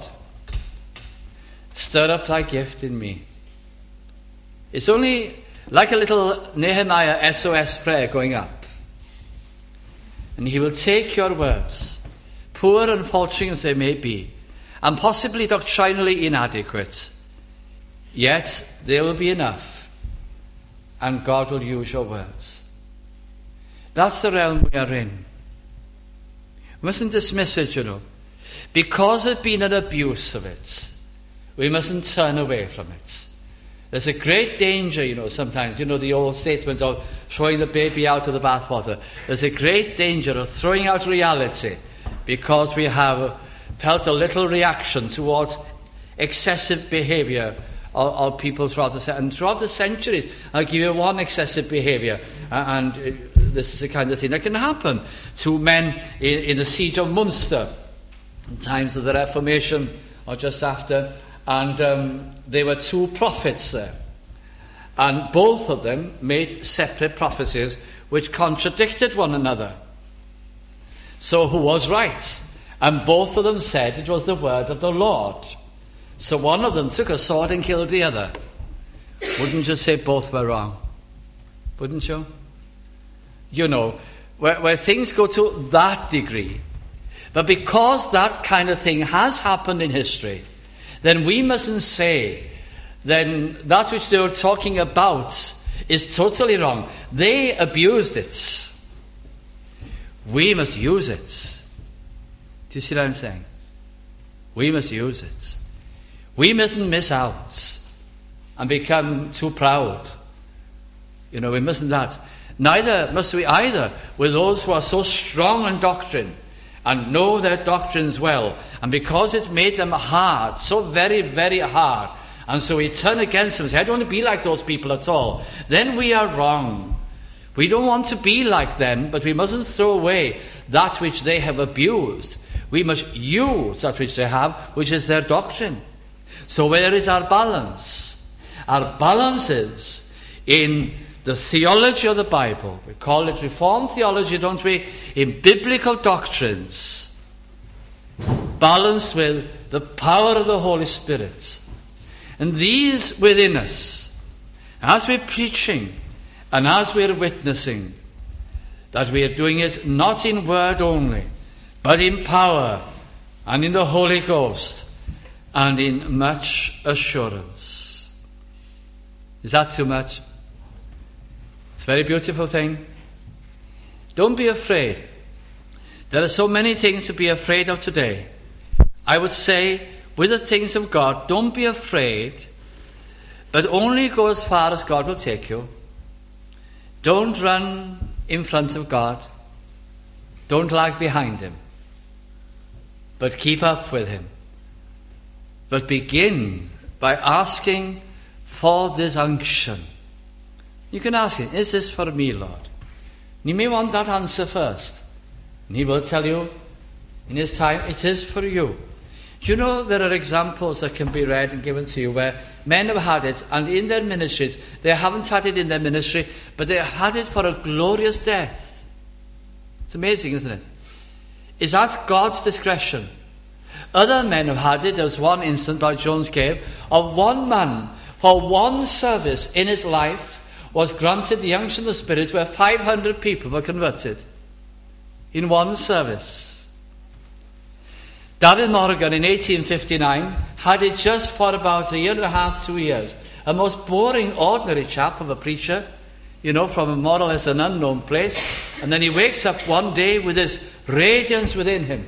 stir up thy gift in me. It's only like a little Nehemiah S O S prayer going up. And he will take your words, poor and faltering as they may be, and possibly doctrinally inadequate, yet they will be enough, and God will use your words. That's the realm we are in. We mustn't dismiss it, you know. Because there's been an abuse of it, we mustn't turn away from it. There's a great danger, you know, sometimes, you know, the old statement of throwing the baby out of the bathwater. There's a great danger of throwing out reality because we have felt a little reaction towards excessive behavior of, of people throughout the, and throughout the centuries. I'll give you one excessive behavior, and this is the kind of thing that can happen to men in, in the siege of Munster, in times of the Reformation or just after. And um, there were two prophets there. And both of them made separate prophecies which contradicted one another. So who was right? And both of them said it was the word of the Lord. So one of them took a sword and killed the other. Wouldn't you say both were wrong? Wouldn't you? You know, where, where things go to that degree. But because that kind of thing has happened in history, then we mustn't say, then that which they were talking about is totally wrong. They abused it. We must use it. Do you see what I'm saying? We must use it. We mustn't miss out and become too proud. You know, we mustn't that. Neither must we either with those who are so strong in doctrine and know their doctrines well, and because it's made them hard, so very, very hard, and so we turn against them and say, I don't want to be like those people at all. Then we are wrong. We don't want to be like them, but we mustn't throw away that which they have abused. We must use that which they have, which is their doctrine. So where is our balance? Our balance is in the theology of the Bible. We call it Reformed theology, don't we? In biblical doctrines, balanced with the power of the Holy Spirit. And these within us, as we're preaching and as we're witnessing, that we are doing it not in word only, but in power and in the Holy Ghost and in much assurance. Is that too much? It's a very beautiful thing. Don't be afraid. There are so many things to be afraid of today. I would say, with the things of God, don't be afraid, but only go as far as God will take you. Don't run in front of God. Don't lag behind Him. But keep up with Him. But begin by asking for this unction. You can ask Him, is this for me, Lord? And you may want that answer first. And He will tell you in His time, it is for you. Do you know there are examples that can be read and given to you where men have had it, and in their ministries, they haven't had it in their ministry, but they had it for a glorious death. It's amazing, isn't it? Is that God's discretion? Other men have had it. There's one instance, like Jones gave, of one man, for one service in his life, was granted the unction of the Spirit where five hundred people were converted in one service. David Morgan in eighteen fifty-nine had it just for about a year and a half, two years. A most boring, ordinary chap of a preacher, you know, from a more or less an unknown place. And then he wakes up one day with this radiance within him.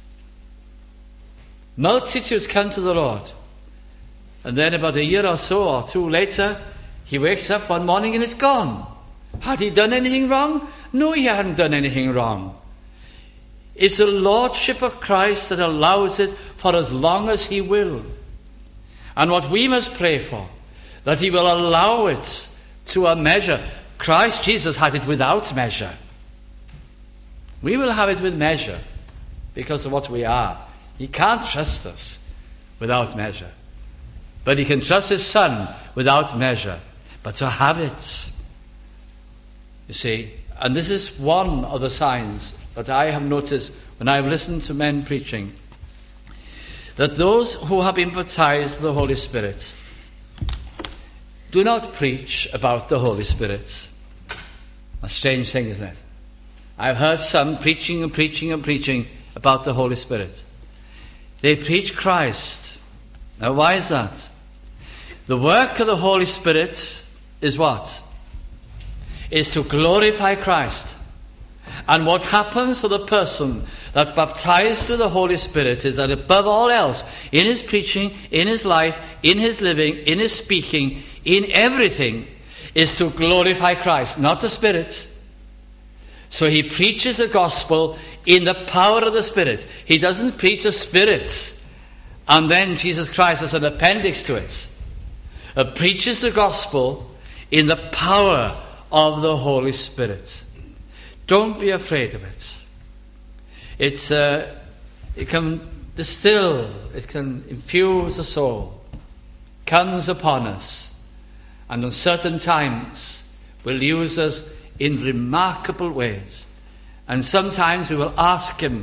Multitudes come to the Lord. And then about a year or so or two later, he wakes up one morning and it's gone. Had he done anything wrong? No, he hadn't done anything wrong. It's the Lordship of Christ that allows it for as long as He will. And what we must pray for, that He will allow it to a measure. Christ Jesus had it without measure. We will have it with measure because of what we are. He can't trust us without measure. But He can trust His Son without measure. But to have it, you see, and this is one of the signs that I have noticed when I've listened to men preaching, that those who have been baptized with the Holy Spirit do not preach about the Holy Spirit. A strange thing, isn't it? I've heard some preaching and preaching and preaching about the Holy Spirit. They preach Christ. Now, why is that? The work of the Holy Spirit is what? Is to glorify Christ. And what happens to the person that's baptized with the Holy Spirit is that above all else, in his preaching, in his life, in his living, in his speaking, in everything, is to glorify Christ, not the Spirit. So he preaches the gospel in the power of the Spirit. He doesn't preach the Spirit and then Jesus Christ as an appendix to it. He preaches the gospel in the power of the Holy Spirit. Don't be afraid of it. It's, uh, it can distill, it can infuse the soul, comes upon us, and in certain times will use us in remarkable ways. And sometimes we will ask Him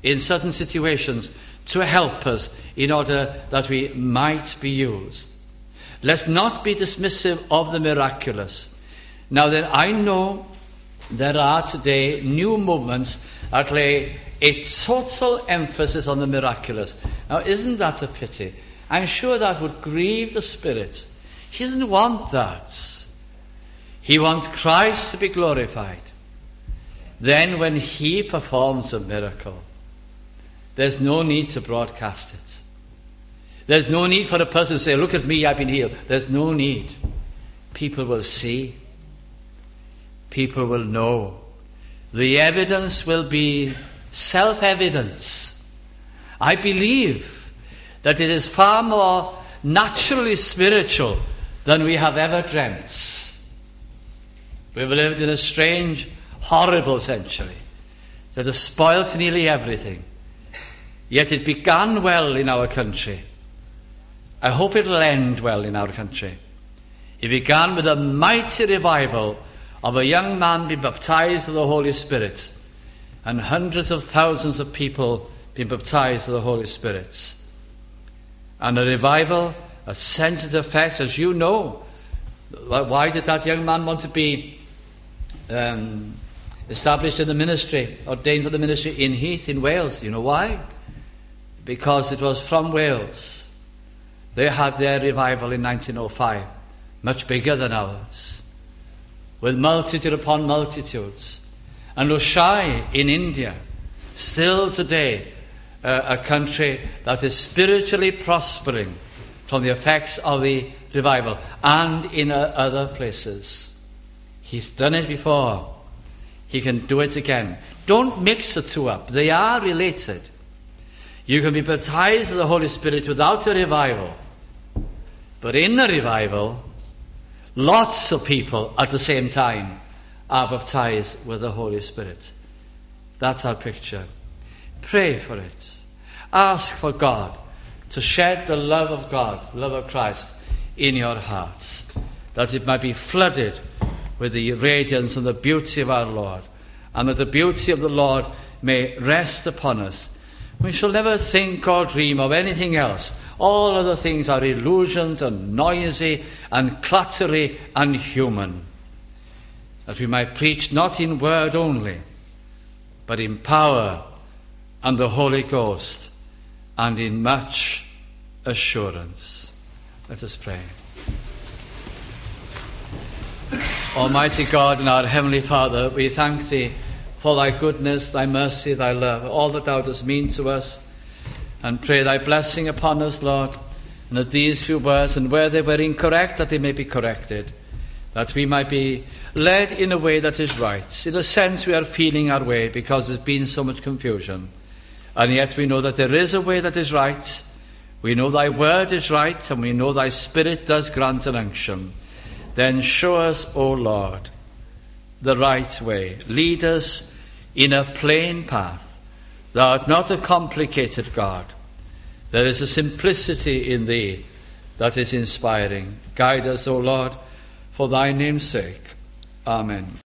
in certain situations to help us in order that we might be used. Let's not be dismissive of the miraculous. Now then, I know there are today new movements that lay a total emphasis on the miraculous. Now, isn't that a pity? I'm sure that would grieve the Spirit. He doesn't want that. He wants Christ to be glorified. Then when he performs a miracle, there's no need to broadcast it. There's no need for a person to say, look at me, I've been healed. There's no need. People will see. People will know. The evidence will be self-evidence. I believe that it is far more naturally spiritual than we have ever dreamt. We've lived in a strange, horrible century that has spoilt nearly everything. Yet it began well in our country. I hope it will end well in our country. It began with a mighty revival of a young man being baptized with the Holy Spirit, and hundreds of thousands of people being baptized with the Holy Spirit. And a revival, a sensitive effect, as you know. Why did that young man want to be um, established in the ministry, ordained for the ministry in Heath in Wales? You know why? Because it was from Wales. They had their revival in nineteen oh five, much bigger than ours, with multitude upon multitudes. And Lushai in India, still today, uh, a country that is spiritually prospering from the effects of the revival, and in uh, other places. He's done it before. He can do it again. Don't mix the two up. They are related. You can be baptized with the Holy Spirit without a revival. But in the revival, lots of people at the same time are baptized with the Holy Spirit. That's our picture. Pray for it. Ask for God to shed the love of God, love of Christ, in your hearts, that it might be flooded with the radiance and the beauty of our Lord, and that the beauty of the Lord may rest upon us. We shall never think or dream of anything else. All other things are illusions and noisy and cluttery and human. That we might preach not in word only, but in power and the Holy Ghost, and in much assurance. Let us pray. Almighty God and our Heavenly Father, we thank Thee for Thy goodness, Thy mercy, Thy love, all that Thou dost mean to us, and pray Thy blessing upon us, Lord, and that these few words, and where they were incorrect, that they may be corrected, that we might be led in a way that is right. In a sense, we are feeling our way because there's been so much confusion, and yet we know that there is a way that is right. We know Thy word is right, and we know Thy Spirit does grant an unction. Then show us, O Lord, the right way. Lead us in a plain path. Thou art not a complicated God. There is a simplicity in Thee that is inspiring. Guide us, O Lord, for Thy name's sake. Amen.